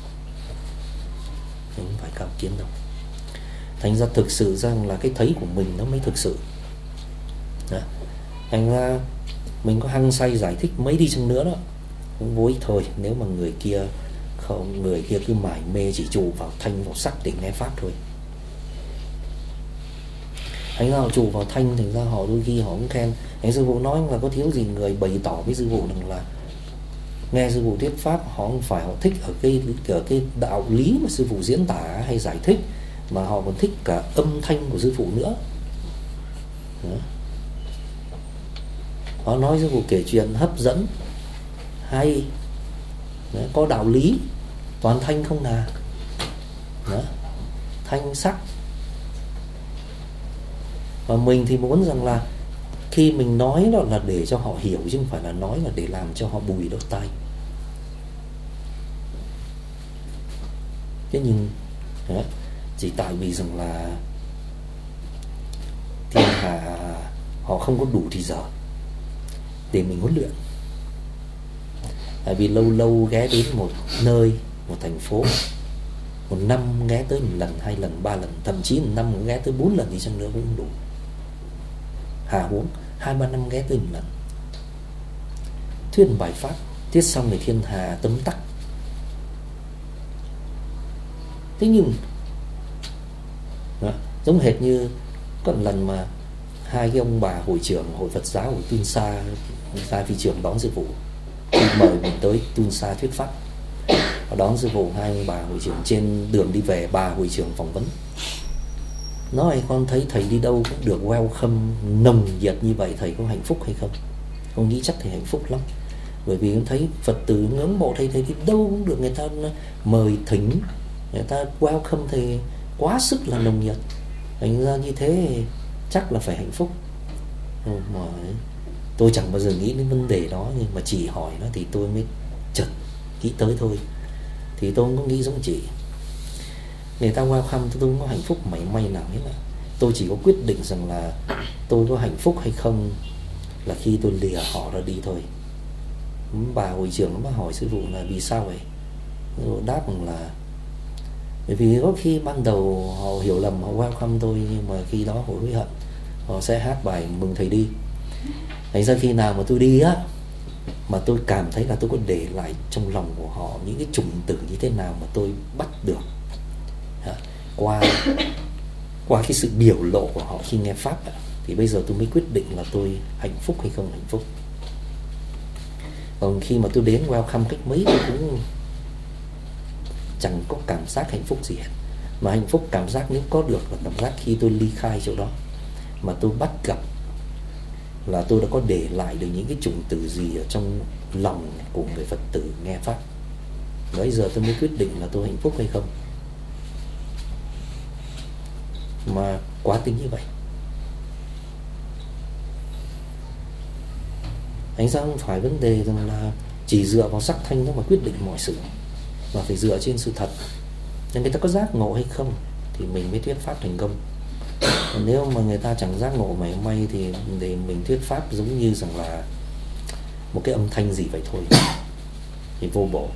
Không phải cao kiến đâu. Thành ra thực sự rằng là cái thấy của mình nó mới thực sự. Đó. Thành ra mình có hăng say giải thích mấy đi chăng nữa đó cũng vô ích thôi, nếu mà người kia không, người kia cứ mải mê chỉ trụ vào thanh vào sắc để nghe pháp thôi. Thành ra họ trụ vào thanh, thành ra họ đôi khi họ cũng khen. Thành sư phụ nói là có thiếu gì người bày tỏ với sư phụ rằng là nghe sư phụ thuyết pháp họ không phải họ thích ở cái ở cái đạo lý mà sư phụ diễn tả hay giải thích, mà họ còn thích cả âm thanh của sư phụ nữa. Đó. Họ nói sư phụ kể chuyện hấp dẫn, hay, đó, có đạo lý, toàn thanh không à. Đó. Thanh sắc. Và mình thì muốn rằng là khi mình nói đó là để cho họ hiểu, chứ không phải là nói là để làm cho họ bùi lỗ tai. Thế nhưng đó, chỉ tại vì rằng là thiên hạ họ không có đủ thì giờ để mình huấn luyện. Tại vì lâu lâu ghé đến một nơi, một thành phố, một năm ghé tới một lần, hai lần, ba lần, thậm chí một năm ghé tới bốn lần thì chăng nữa cũng không đủ. Hà huống hai ba năm ghé tới một lần, thuyết một bài pháp, thuyết xong thì thiên hà tấm tắc. Thế nhưng đó, giống hệt như có một lần mà hai cái ông bà hội trưởng hội Phật giáo của Tun Sa ra phi trường đón sư phụ, mời mình tới Tun Sa thuyết pháp. Và đón sư phụ, hai ông bà hội trưởng trên đường đi về, bà hội trưởng phỏng vấn nói: con thấy thầy đi đâu cũng được welcome nồng nhiệt như vậy, thầy có hạnh phúc hay không? Con nghĩ chắc thầy hạnh phúc lắm, bởi vì con thấy Phật tử ngưỡng mộ thầy, thầy đi đâu cũng được người ta mời thỉnh, người ta welcome thầy quá sức là nồng nhiệt. Thành ra như thế chắc là phải hạnh phúc. Mà tôi chẳng bao giờ nghĩ đến vấn đề đó, nhưng mà chị hỏi nó thì tôi mới chợt nghĩ tới thôi. Thì tôi không có nghĩ giống chị. Người ta welcome tôi không có hạnh phúc mảy may nào hết. Tôi chỉ có quyết định rằng là tôi có hạnh phúc hay không là khi tôi lìa họ ra đi thôi. Bà hội trưởng nó hỏi sư phụ là vì sao vậy? Rồi đáp rằng là bởi vì có khi ban đầu họ hiểu lầm, họ welcome tôi, nhưng mà khi đó họ hối hận, họ sẽ hát bài mừng thầy đi. Thành ra khi nào mà tôi đi á, mà tôi cảm thấy là tôi có để lại trong lòng của họ những cái chủng tử như thế nào mà tôi bắt được qua qua cái sự biểu lộ của họ khi nghe pháp, thì bây giờ tôi mới quyết định là tôi hạnh phúc hay không hạnh phúc. Còn khi mà tôi đến welcome cách mấy tôi cũng chẳng có cảm giác hạnh phúc gì hết, Mà hạnh phúc cảm giác nếu có được là cảm giác khi tôi ly khai chỗ đó, mà tôi bắt gặp là tôi đã có để lại được những cái chủng tử gì ở trong lòng của người Phật tử nghe pháp. Bây giờ tôi mới quyết định là tôi hạnh phúc hay không. Mà quá tính như vậy. Thành ra không phải vấn đề rằng là chỉ dựa vào sắc thanh đó mà quyết định mọi sự, mà phải dựa trên sự thật. Nên người ta có giác ngộ hay không thì mình mới thuyết pháp thành công. Còn nếu mà người ta chẳng giác ngộ mảy may thì để mình thuyết pháp giống như rằng là một cái âm thanh gì vậy thôi, thì vô bổ.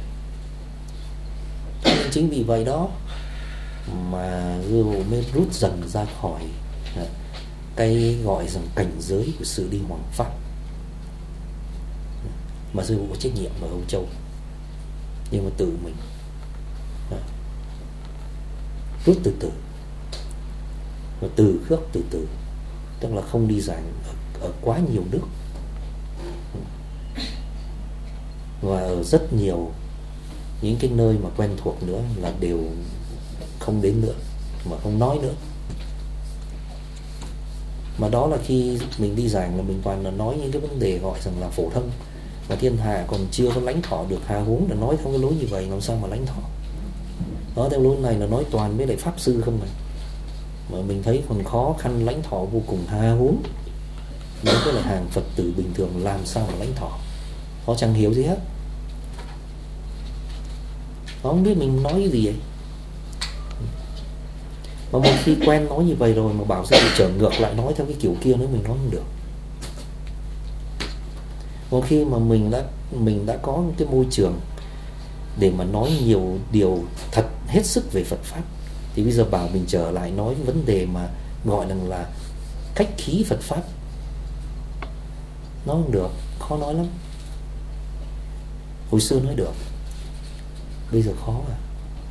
Chính vì vậy đó mà Sư Phụ mới rút dần ra khỏi cái gọi rằng cảnh giới của sự đi hoằng pháp mà Sư Phụ có trách nhiệm ở Âu Châu. Nhưng mà tự mình rút từ từ, và từ khước từ từ, tức là không đi giảng ở, ở quá nhiều nước, và ở rất nhiều những cái nơi mà quen thuộc nữa là đều không đến nữa, mà không nói nữa. Mà đó là khi mình đi giảng là mình toàn là nói những cái vấn đề gọi rằng là phổ thông, mà thiên hạ còn chưa có lãnh thọ được, hà huống là nói theo cái lối như vậy làm sao mà lãnh thọ. Nói theo lối này là nói toàn với lại pháp sư không này, mà mình thấy còn khó khăn lãnh thọ vô cùng, hà huống đối với lại hàng Phật tử bình thường làm sao mà lãnh thọ. Họ chẳng hiểu gì hết, họ không biết mình nói cái gì vậy. Mà một khi quen nói như vậy rồi mà bảo sao bị trở ngược lại nói theo cái kiểu kia nữa, mình nói không được. Một khi mà mình đã mình đã có cái môi trường để mà nói nhiều điều thật hết sức về Phật pháp, thì bây giờ bảo mình trở lại nói vấn đề mà gọi rằng là cách khí Phật pháp, nói không được, khó nói lắm. Hồi xưa nói được, bây giờ khó à.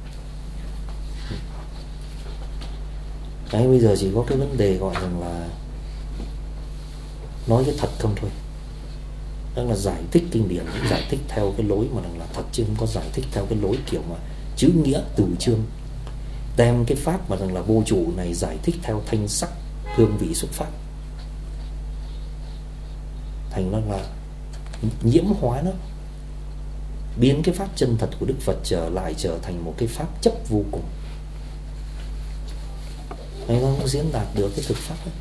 Đấy, bây giờ chỉ có cái vấn đề gọi rằng là nói cái thật không thôi. Đó là giải thích kinh điển, giải thích theo cái lối mà rằng là thật, chứ không có giải thích theo cái lối kiểu mà chữ nghĩa từ chương, đem cái pháp mà rằng là vô chủ này giải thích theo thanh sắc hương vị xúc pháp, thành nó là nhiễm hóa nó, biến cái pháp chân thật của Đức Phật trở lại trở thành một cái pháp chấp vô cùng. Này nó không diễn đạt được cái thực pháp ấy.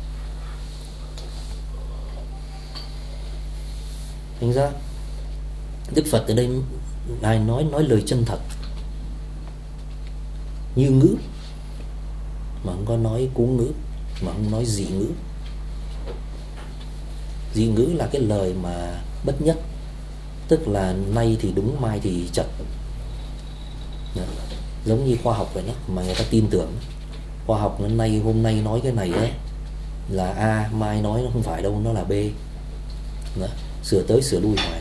Thành ra Đức Phật ở đây Ngài nói nói lời chân thật như ngữ, mà không có nói cú ngữ, mà không nói dị ngữ. Dị ngữ là cái lời mà bất nhất, tức là nay thì đúng, mai thì chật. Giống như khoa học vậy đó, mà người ta tin tưởng. Khoa học nó nay hôm nay nói cái này ấy là A, mai nói nó không phải đâu, nó là B. Đó, sửa tới sửa lui hoài.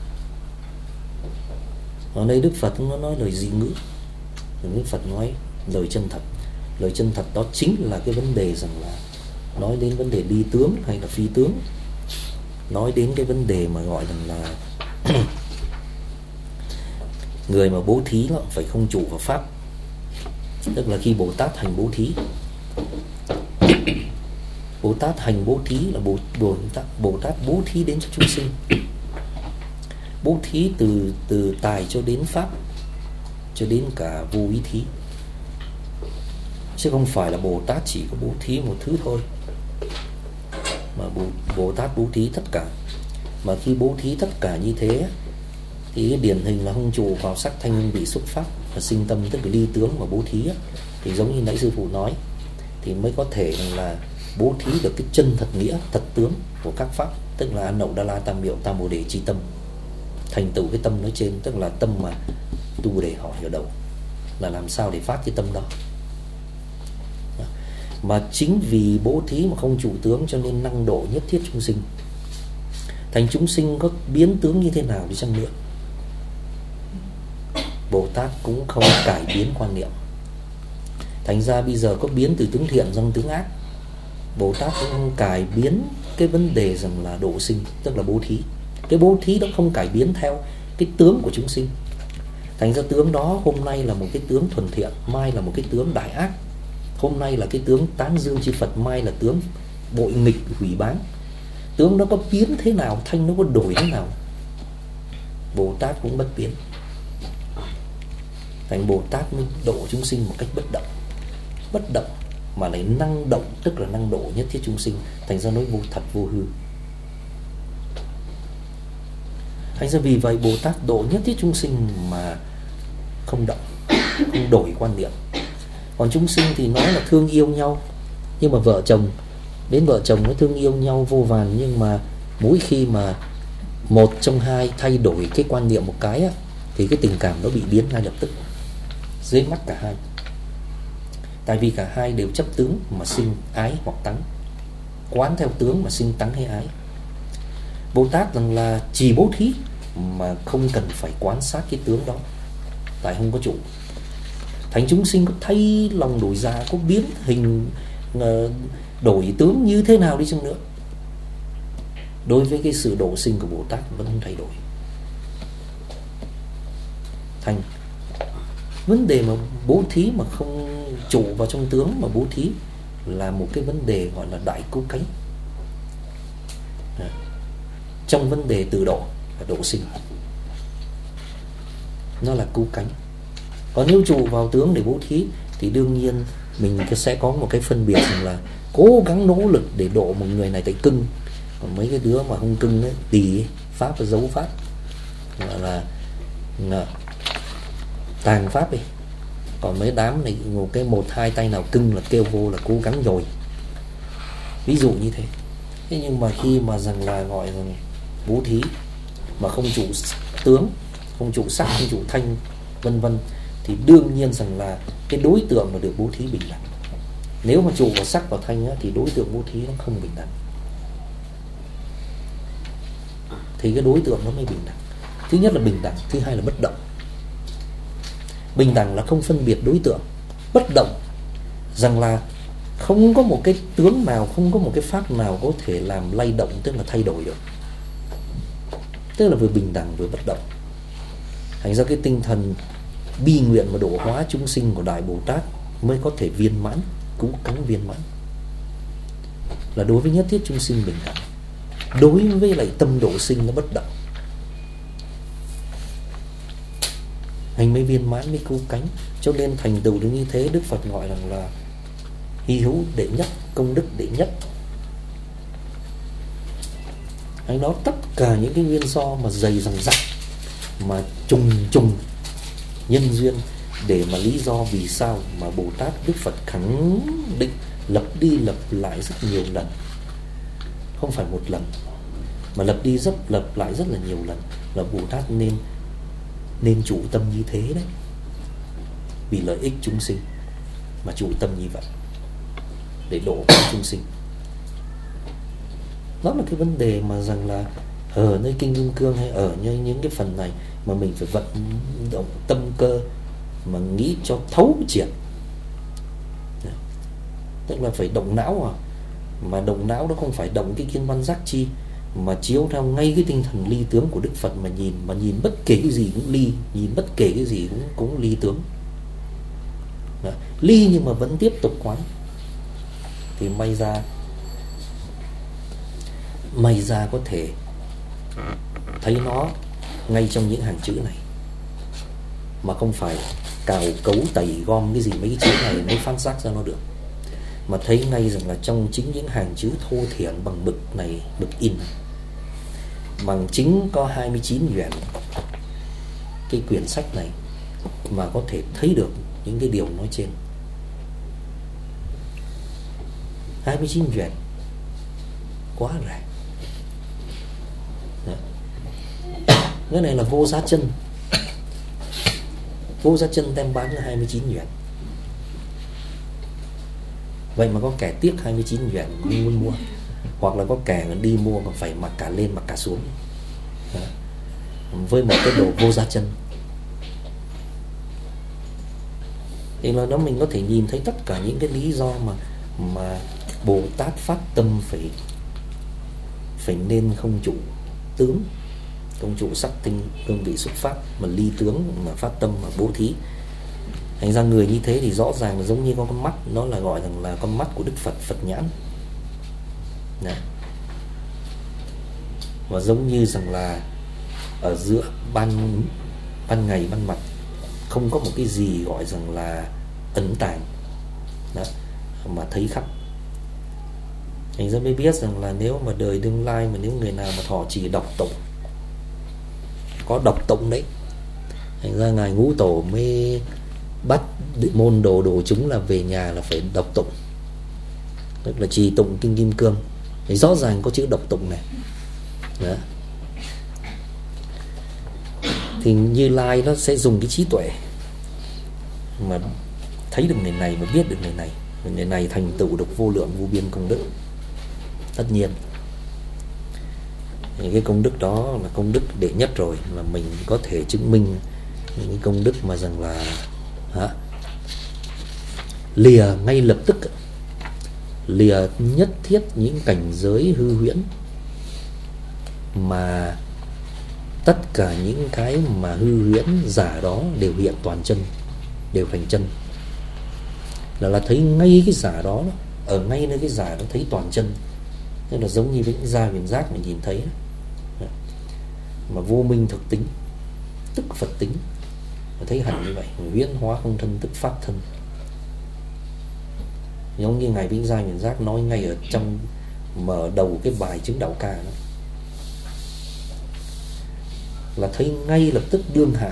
Ở đây Đức Phật nó nói lời dị ngữ, Đức Phật nói lời chân thật. Lời chân thật đó chính là cái vấn đề rằng là nói đến vấn đề ly tướng hay là phi tướng, nói đến cái vấn đề mà gọi rằng là người mà bố thí đó phải không trụ vào pháp. Tức là khi Bồ Tát hành bố thí, Bồ Tát hành bố thí là Bồ, Bồ, Tát, Bồ Tát bố thí đến cho chúng sinh, bố thí từ từ tài cho đến pháp, cho đến cả vô ý thí, chứ không phải là Bồ Tát chỉ có bố thí một thứ thôi, mà Bồ, Bồ Tát bố thí tất cả. Mà khi bố thí tất cả như thế thì cái điển hình là không trụ vào sắc thanh hương vị xúc pháp và sinh tâm, tức là ly tướng mà bố thí. Thì giống như nãy sư phụ nói, thì mới có thể là bố thí được cái chân thật nghĩa, thật tướng của các pháp, tức là An Nậu Đa La Tam Miệu Tam Bồ Đề Chi Tâm, thành tựu cái tâm nói trên, tức là tâm mà tu để hỏi ở đầu là làm sao để phát cái tâm đó. Mà chính vì bố thí mà không trụ tướng cho nên năng độ nhất thiết chúng sinh. Thành chúng sinh có biến tướng như thế nào đi chăng nữa, Bồ Tát cũng không cải biến quan niệm. Thành ra bây giờ có biến từ tướng thiện sang tướng ác, Bồ Tát cũng không cải biến cái vấn đề rằng là độ sinh, tức là bố thí. Cái bố thí đó không cải biến theo cái tướng của chúng sinh, Thành ra tướng đó hôm nay là một cái tướng thuần thiện, mai là một cái tướng đại ác. Hôm nay là cái tướng tán dương chư Phật, mai là tướng bội nghịch hủy báng. Tướng nó có biến thế nào, thanh nó có đổi thế nào, Bồ Tát cũng bất biến. Thành Bồ Tát mới độ chúng sinh một cách bất động. Bất động mà lại năng động, tức là năng độ nhất thiết chúng sinh. Thành ra nói vô thật vô hư. Thành ra vì vậy Bồ Tát độ nhất thiết chúng sinh mà không động, không đổi quan niệm. Còn chúng sinh thì nói là thương yêu nhau, nhưng mà vợ chồng, đến vợ chồng nó thương yêu nhau vô vàn, nhưng mà mỗi khi mà một trong hai thay đổi cái quan niệm một cái á, thì cái tình cảm nó bị biến ngay lập tức dưới mắt cả hai. Tại vì cả hai đều chấp tướng mà sinh ái hoặc tắng, quán theo tướng mà sinh tắng hay ái. Bồ Tát rằng là chỉ bố thí mà không cần phải quan sát cái tướng đó, tại không có chủ. Thành chúng sinh có thay lòng đổi dạ, có biến hình, đổi tướng như thế nào đi chăng nữa, đối với cái sự độ sinh của Bồ Tát vẫn không thay đổi. Thành vấn đề mà bố thí mà không trụ vào trong tướng mà bố thí là một cái vấn đề gọi là đại cứu cánh. Trong vấn đề từ độ và độ sinh, nó là cứu cánh. Còn nếu trụ vào tướng để bố thí thì đương nhiên mình sẽ có một cái phân biệt rằng là cố gắng nỗ lực để độ một người này tại cưng. Còn mấy cái đứa mà không cưng ấy, tỳ pháp và dấu pháp, gọi là, là tàng pháp đi. Còn mấy đám này một cái một hai tay nào cưng là kêu vô là cố gắng rồi. Ví dụ như thế. Thế nhưng mà khi mà rằng là gọi rằng bố thí mà không trụ tướng, không trụ sắc, không trụ thanh, vân vân, thì đương nhiên rằng là cái đối tượng mà được bố thí bình đẳng. Nếu mà trụ vào sắc vào thanh á, thì đối tượng bố thí nó không bình đẳng, thì cái đối tượng nó mới bình đẳng. Thứ nhất là bình đẳng, thứ hai là bất động. Bình đẳng là không phân biệt đối tượng. Bất động rằng là không có một cái tướng nào, không có một cái pháp nào có thể làm lay động, tức là thay đổi được. Tức là vừa bình đẳng vừa bất động. Thành ra cái tinh thần bi nguyện và độ hóa chúng sinh của Đại Bồ Tát mới có thể viên mãn, cứu cánh viên mãn. Là đối với nhất thiết chúng sinh bình đẳng, đối với lại tâm độ sinh nó bất động, hành mới viên mãn, mới cứu cánh. Cho nên thành tựu được như thế, Đức Phật gọi rằng là hy hữu đệ nhất, công đức đệ nhất. Anh nói tất cả những cái nguyên do mà dày dằng dặc, mà trùng trùng nhân duyên, để mà lý do vì sao mà Bồ Tát Đức Phật khẳng định lặp đi lặp lại rất nhiều lần, không phải một lần, mà lặp đi rất lặp lại rất là nhiều lần, là Bồ Tát nên nên chủ tâm như thế đấy, vì lợi ích chúng sinh mà chủ tâm như vậy để độ chúng sinh. Đó là cái vấn đề mà rằng là ở nơi Kinh Kim Cương hay ở như những cái phần này mà mình phải vận động tâm cơ mà nghĩ cho thấu triệt. Tức là phải động não à. Mà động não đó không phải động cái kiến văn giác chi, mà chiếu theo ngay cái tinh thần ly tướng của Đức Phật mà nhìn, mà nhìn bất kể cái gì cũng ly, nhìn bất kể cái gì cũng cũng ly tướng. Đó. Ly nhưng mà vẫn tiếp tục quán, thì may ra may ra có thể thấy nó ngay trong những hàng chữ này, mà không phải cào cấu tẩy gom cái gì mấy cái chữ này mới phát giác ra nó được, mà thấy ngay rằng là trong chính những hàng chữ thô thiển bằng mực này, mực in, bằng chính có hai mươi chín duyên cái quyển sách này mà có thể thấy được những cái điều nói trên. Hai mươi chín duyên quá rẻ. Cái này là vô giá chân. Vô giá chân đem bán là hai mươi chín duyên. Vậy mà có kẻ tiếc hai mươi chín duyên không muốn mua, hoặc là có kẻ đi mua mà phải mặc cả lên mặc cả xuống. Đó. Với một cái đồ vô giá chân. Thì là đó mình có thể nhìn thấy tất cả những cái lý do mà mà Bồ Tát phát tâm phải phải nên không trụ tướng, Công trụ sắc tinh cương vị xuất phát, mà ly tướng mà phát tâm mà bố thí. Thành ra người như thế thì rõ ràng là giống như con mắt, nó là gọi rằng là con mắt của Đức Phật, Phật nhãn. Đấy. Và giống như rằng là ở giữa ban ban ngày ban mặt không có một cái gì gọi rằng là ẩn tàng. Đó, mà thấy khắp. Thành ra mới biết rằng là nếu mà đời tương lai mà nếu người nào mà thọ trì đọc tụng, có đọc tụng đấy, thành ra ngài Ngũ Tổ mới bắt môn đồ đồ chúng là về nhà là phải đọc tụng, tức là trì tụng kinh Kim Cương. Thì rõ ràng có chữ đọc tụng này. Đó. Thì Như Lai nó sẽ dùng cái trí tuệ mà thấy được người này, mà biết được người này, người này thành tựu được vô lượng vô biên công đức. Tất nhiên thì cái công đức đó là công đức đệ nhất rồi, là mình có thể chứng minh những cái công đức mà rằng là hả? Lìa ngay lập tức, lìa nhất thiết những cảnh giới hư huyễn, mà tất cả những cái mà hư huyễn giả đó đều hiện toàn chân, đều thành chân. Là là thấy ngay cái giả đó, ở ngay nơi cái giả đó thấy toàn chân. Tức là giống như với những gia huyền giác mình nhìn thấy. Mà vô minh thực tính, tức Phật tính, mà thấy hẳn như vậy. Huyễn hóa không thân tức pháp thân. Giống như ngài Vĩnh Gia Huyền Giác nói ngay ở trong mở đầu cái bài chứng đạo ca đó, là thấy ngay lập tức đương hạ,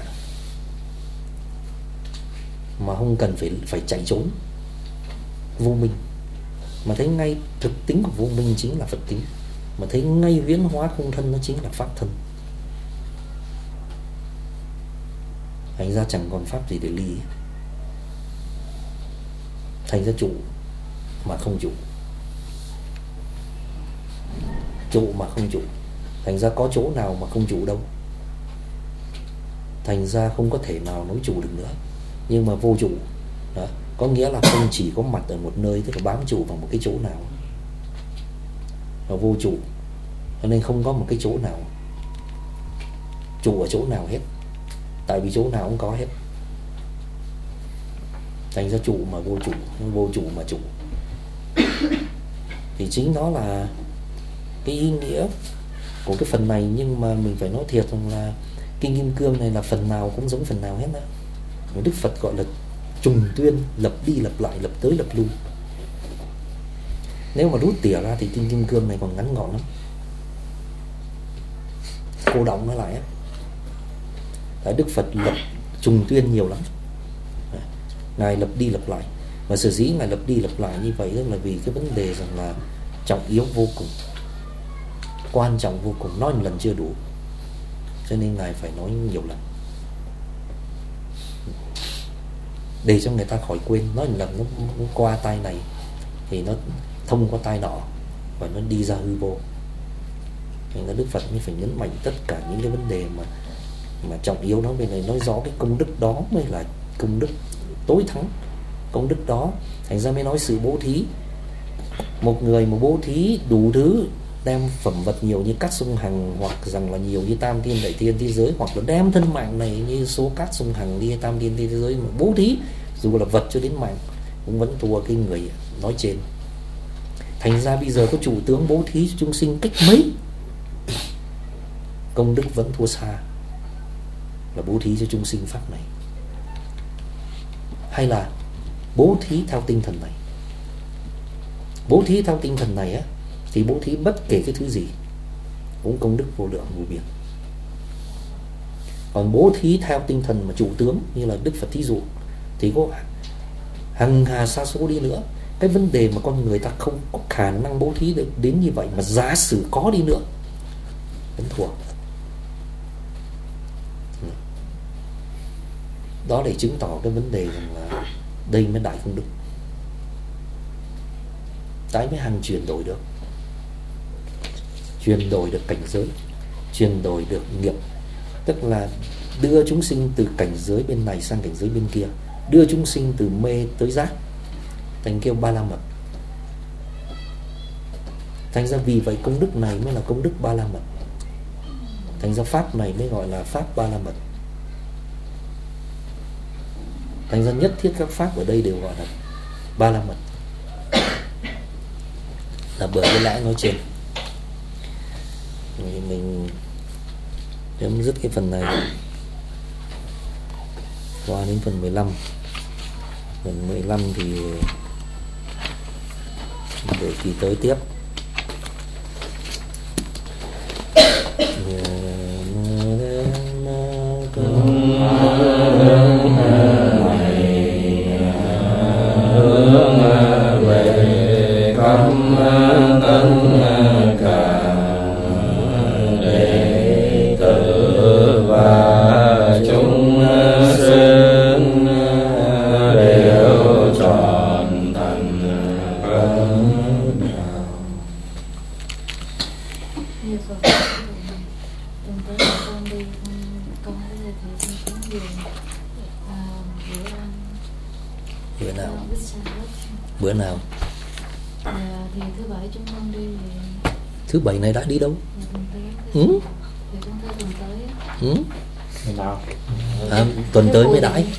mà không cần phải phải chạy trốn vô minh, mà thấy ngay thực tính của vô minh chính là Phật tính, mà thấy ngay huyễn hóa không thân nó chính là pháp thân. Thành ra chẳng còn pháp gì để ly. Thành ra trụ mà không trụ, trụ mà không trụ. Thành ra có chỗ nào mà không trụ đâu. Thành ra không có thể nào nói trụ được nữa. Nhưng mà vô trụ đó, có nghĩa là không chỉ có mặt ở một nơi, tức là bám trụ vào một cái chỗ nào. Và vô trụ, cho nên không có một cái chỗ nào trụ ở chỗ nào hết. Tại vì chỗ nào cũng có hết. Thành ra trụ mà vô trụ, vô trụ mà trụ. Thì chính đó là cái ý nghĩa của cái phần này. Nhưng mà mình phải nói thiệt rằng là Kinh Kim Cương này là phần nào cũng giống phần nào hết đó. Đức Phật gọi là trùng tuyên, lập đi lập lại, lập tới lập lui. Nếu mà rút tỉa ra thì Kinh Kim Cương này còn ngắn gọn lắm, cô động nó lại á. Tại Đức Phật lập trùng tuyên nhiều lắm. Ngài lập đi lập lại. Và sở dĩ Ngài lập đi lập lại như vậy là vì cái vấn đề rằng là trọng yếu vô cùng, quan trọng vô cùng, nói một lần chưa đủ, cho nên Ngài phải nói nhiều lần để cho người ta khỏi quên. Nói một lần nó, nó qua tai này thì nó thông qua tai nọ, và nó đi ra hư vô. Nên là Đức Phật mới phải nhấn mạnh tất cả những cái vấn đề mà mà trọng yếu đó. Bên này nói rõ cái công đức đó mới là công đức tối thắng. Công đức đó thành ra mới nói sự bố thí. Một người mà bố thí đủ thứ, đem phẩm vật nhiều như cát sông Hằng, hoặc rằng là nhiều như tam thiên đại thiên thế giới, hoặc là đem thân mạng này như số cát sông Hằng đi tam thiên thế giới mà bố thí, dù là vật cho đến mạng, cũng vẫn thua cái người nói trên. Thành ra bây giờ có chủ tướng bố thí cho chúng sinh cách mấy, công đức vẫn thua xa là bố thí cho chúng sinh pháp này. Hay là bố thí theo tinh thần này. Bố thí theo tinh thần này á, thì bố thí bất kể cái thứ gì cũng công đức vô lượng vô biên. Còn bố thí theo tinh thần mà chủ tướng như là Đức Phật thí dụ, thì có hằng hà sa số đi nữa, cái vấn đề mà con người ta không có khả năng bố thí được đến như vậy, mà giả sử có đi nữa vẫn thua. Đó để chứng tỏ cái vấn đề rằng là đây mới đại công đức, tái mới hằng chuyển đổi được, chuyển đổi được cảnh giới, chuyển đổi được nghiệp. Tức là đưa chúng sinh từ cảnh giới bên này sang cảnh giới bên kia, đưa chúng sinh từ mê tới giác, thành kêu ba la mật. Thành ra vì vậy công đức này mới là công đức ba la mật. Thành ra pháp này mới gọi là pháp ba la mật. Thành ra nhất thiết các pháp ở đây đều gọi là ba la mật, là bởi cái lẽ nói trên. Thì mình chấm dứt cái phần này, qua đến phần mười lăm. Phần mười lăm thì để kỳ tới tiếp. Bữa nào? Bữa nào? À, thì thứ bảy chúng con đi thì... Thứ bảy này đã đi đâu? Tuần tới. Ừ? Thì con tới tuần tới á. Ừ? Nào. À, tuần tới mới đãi.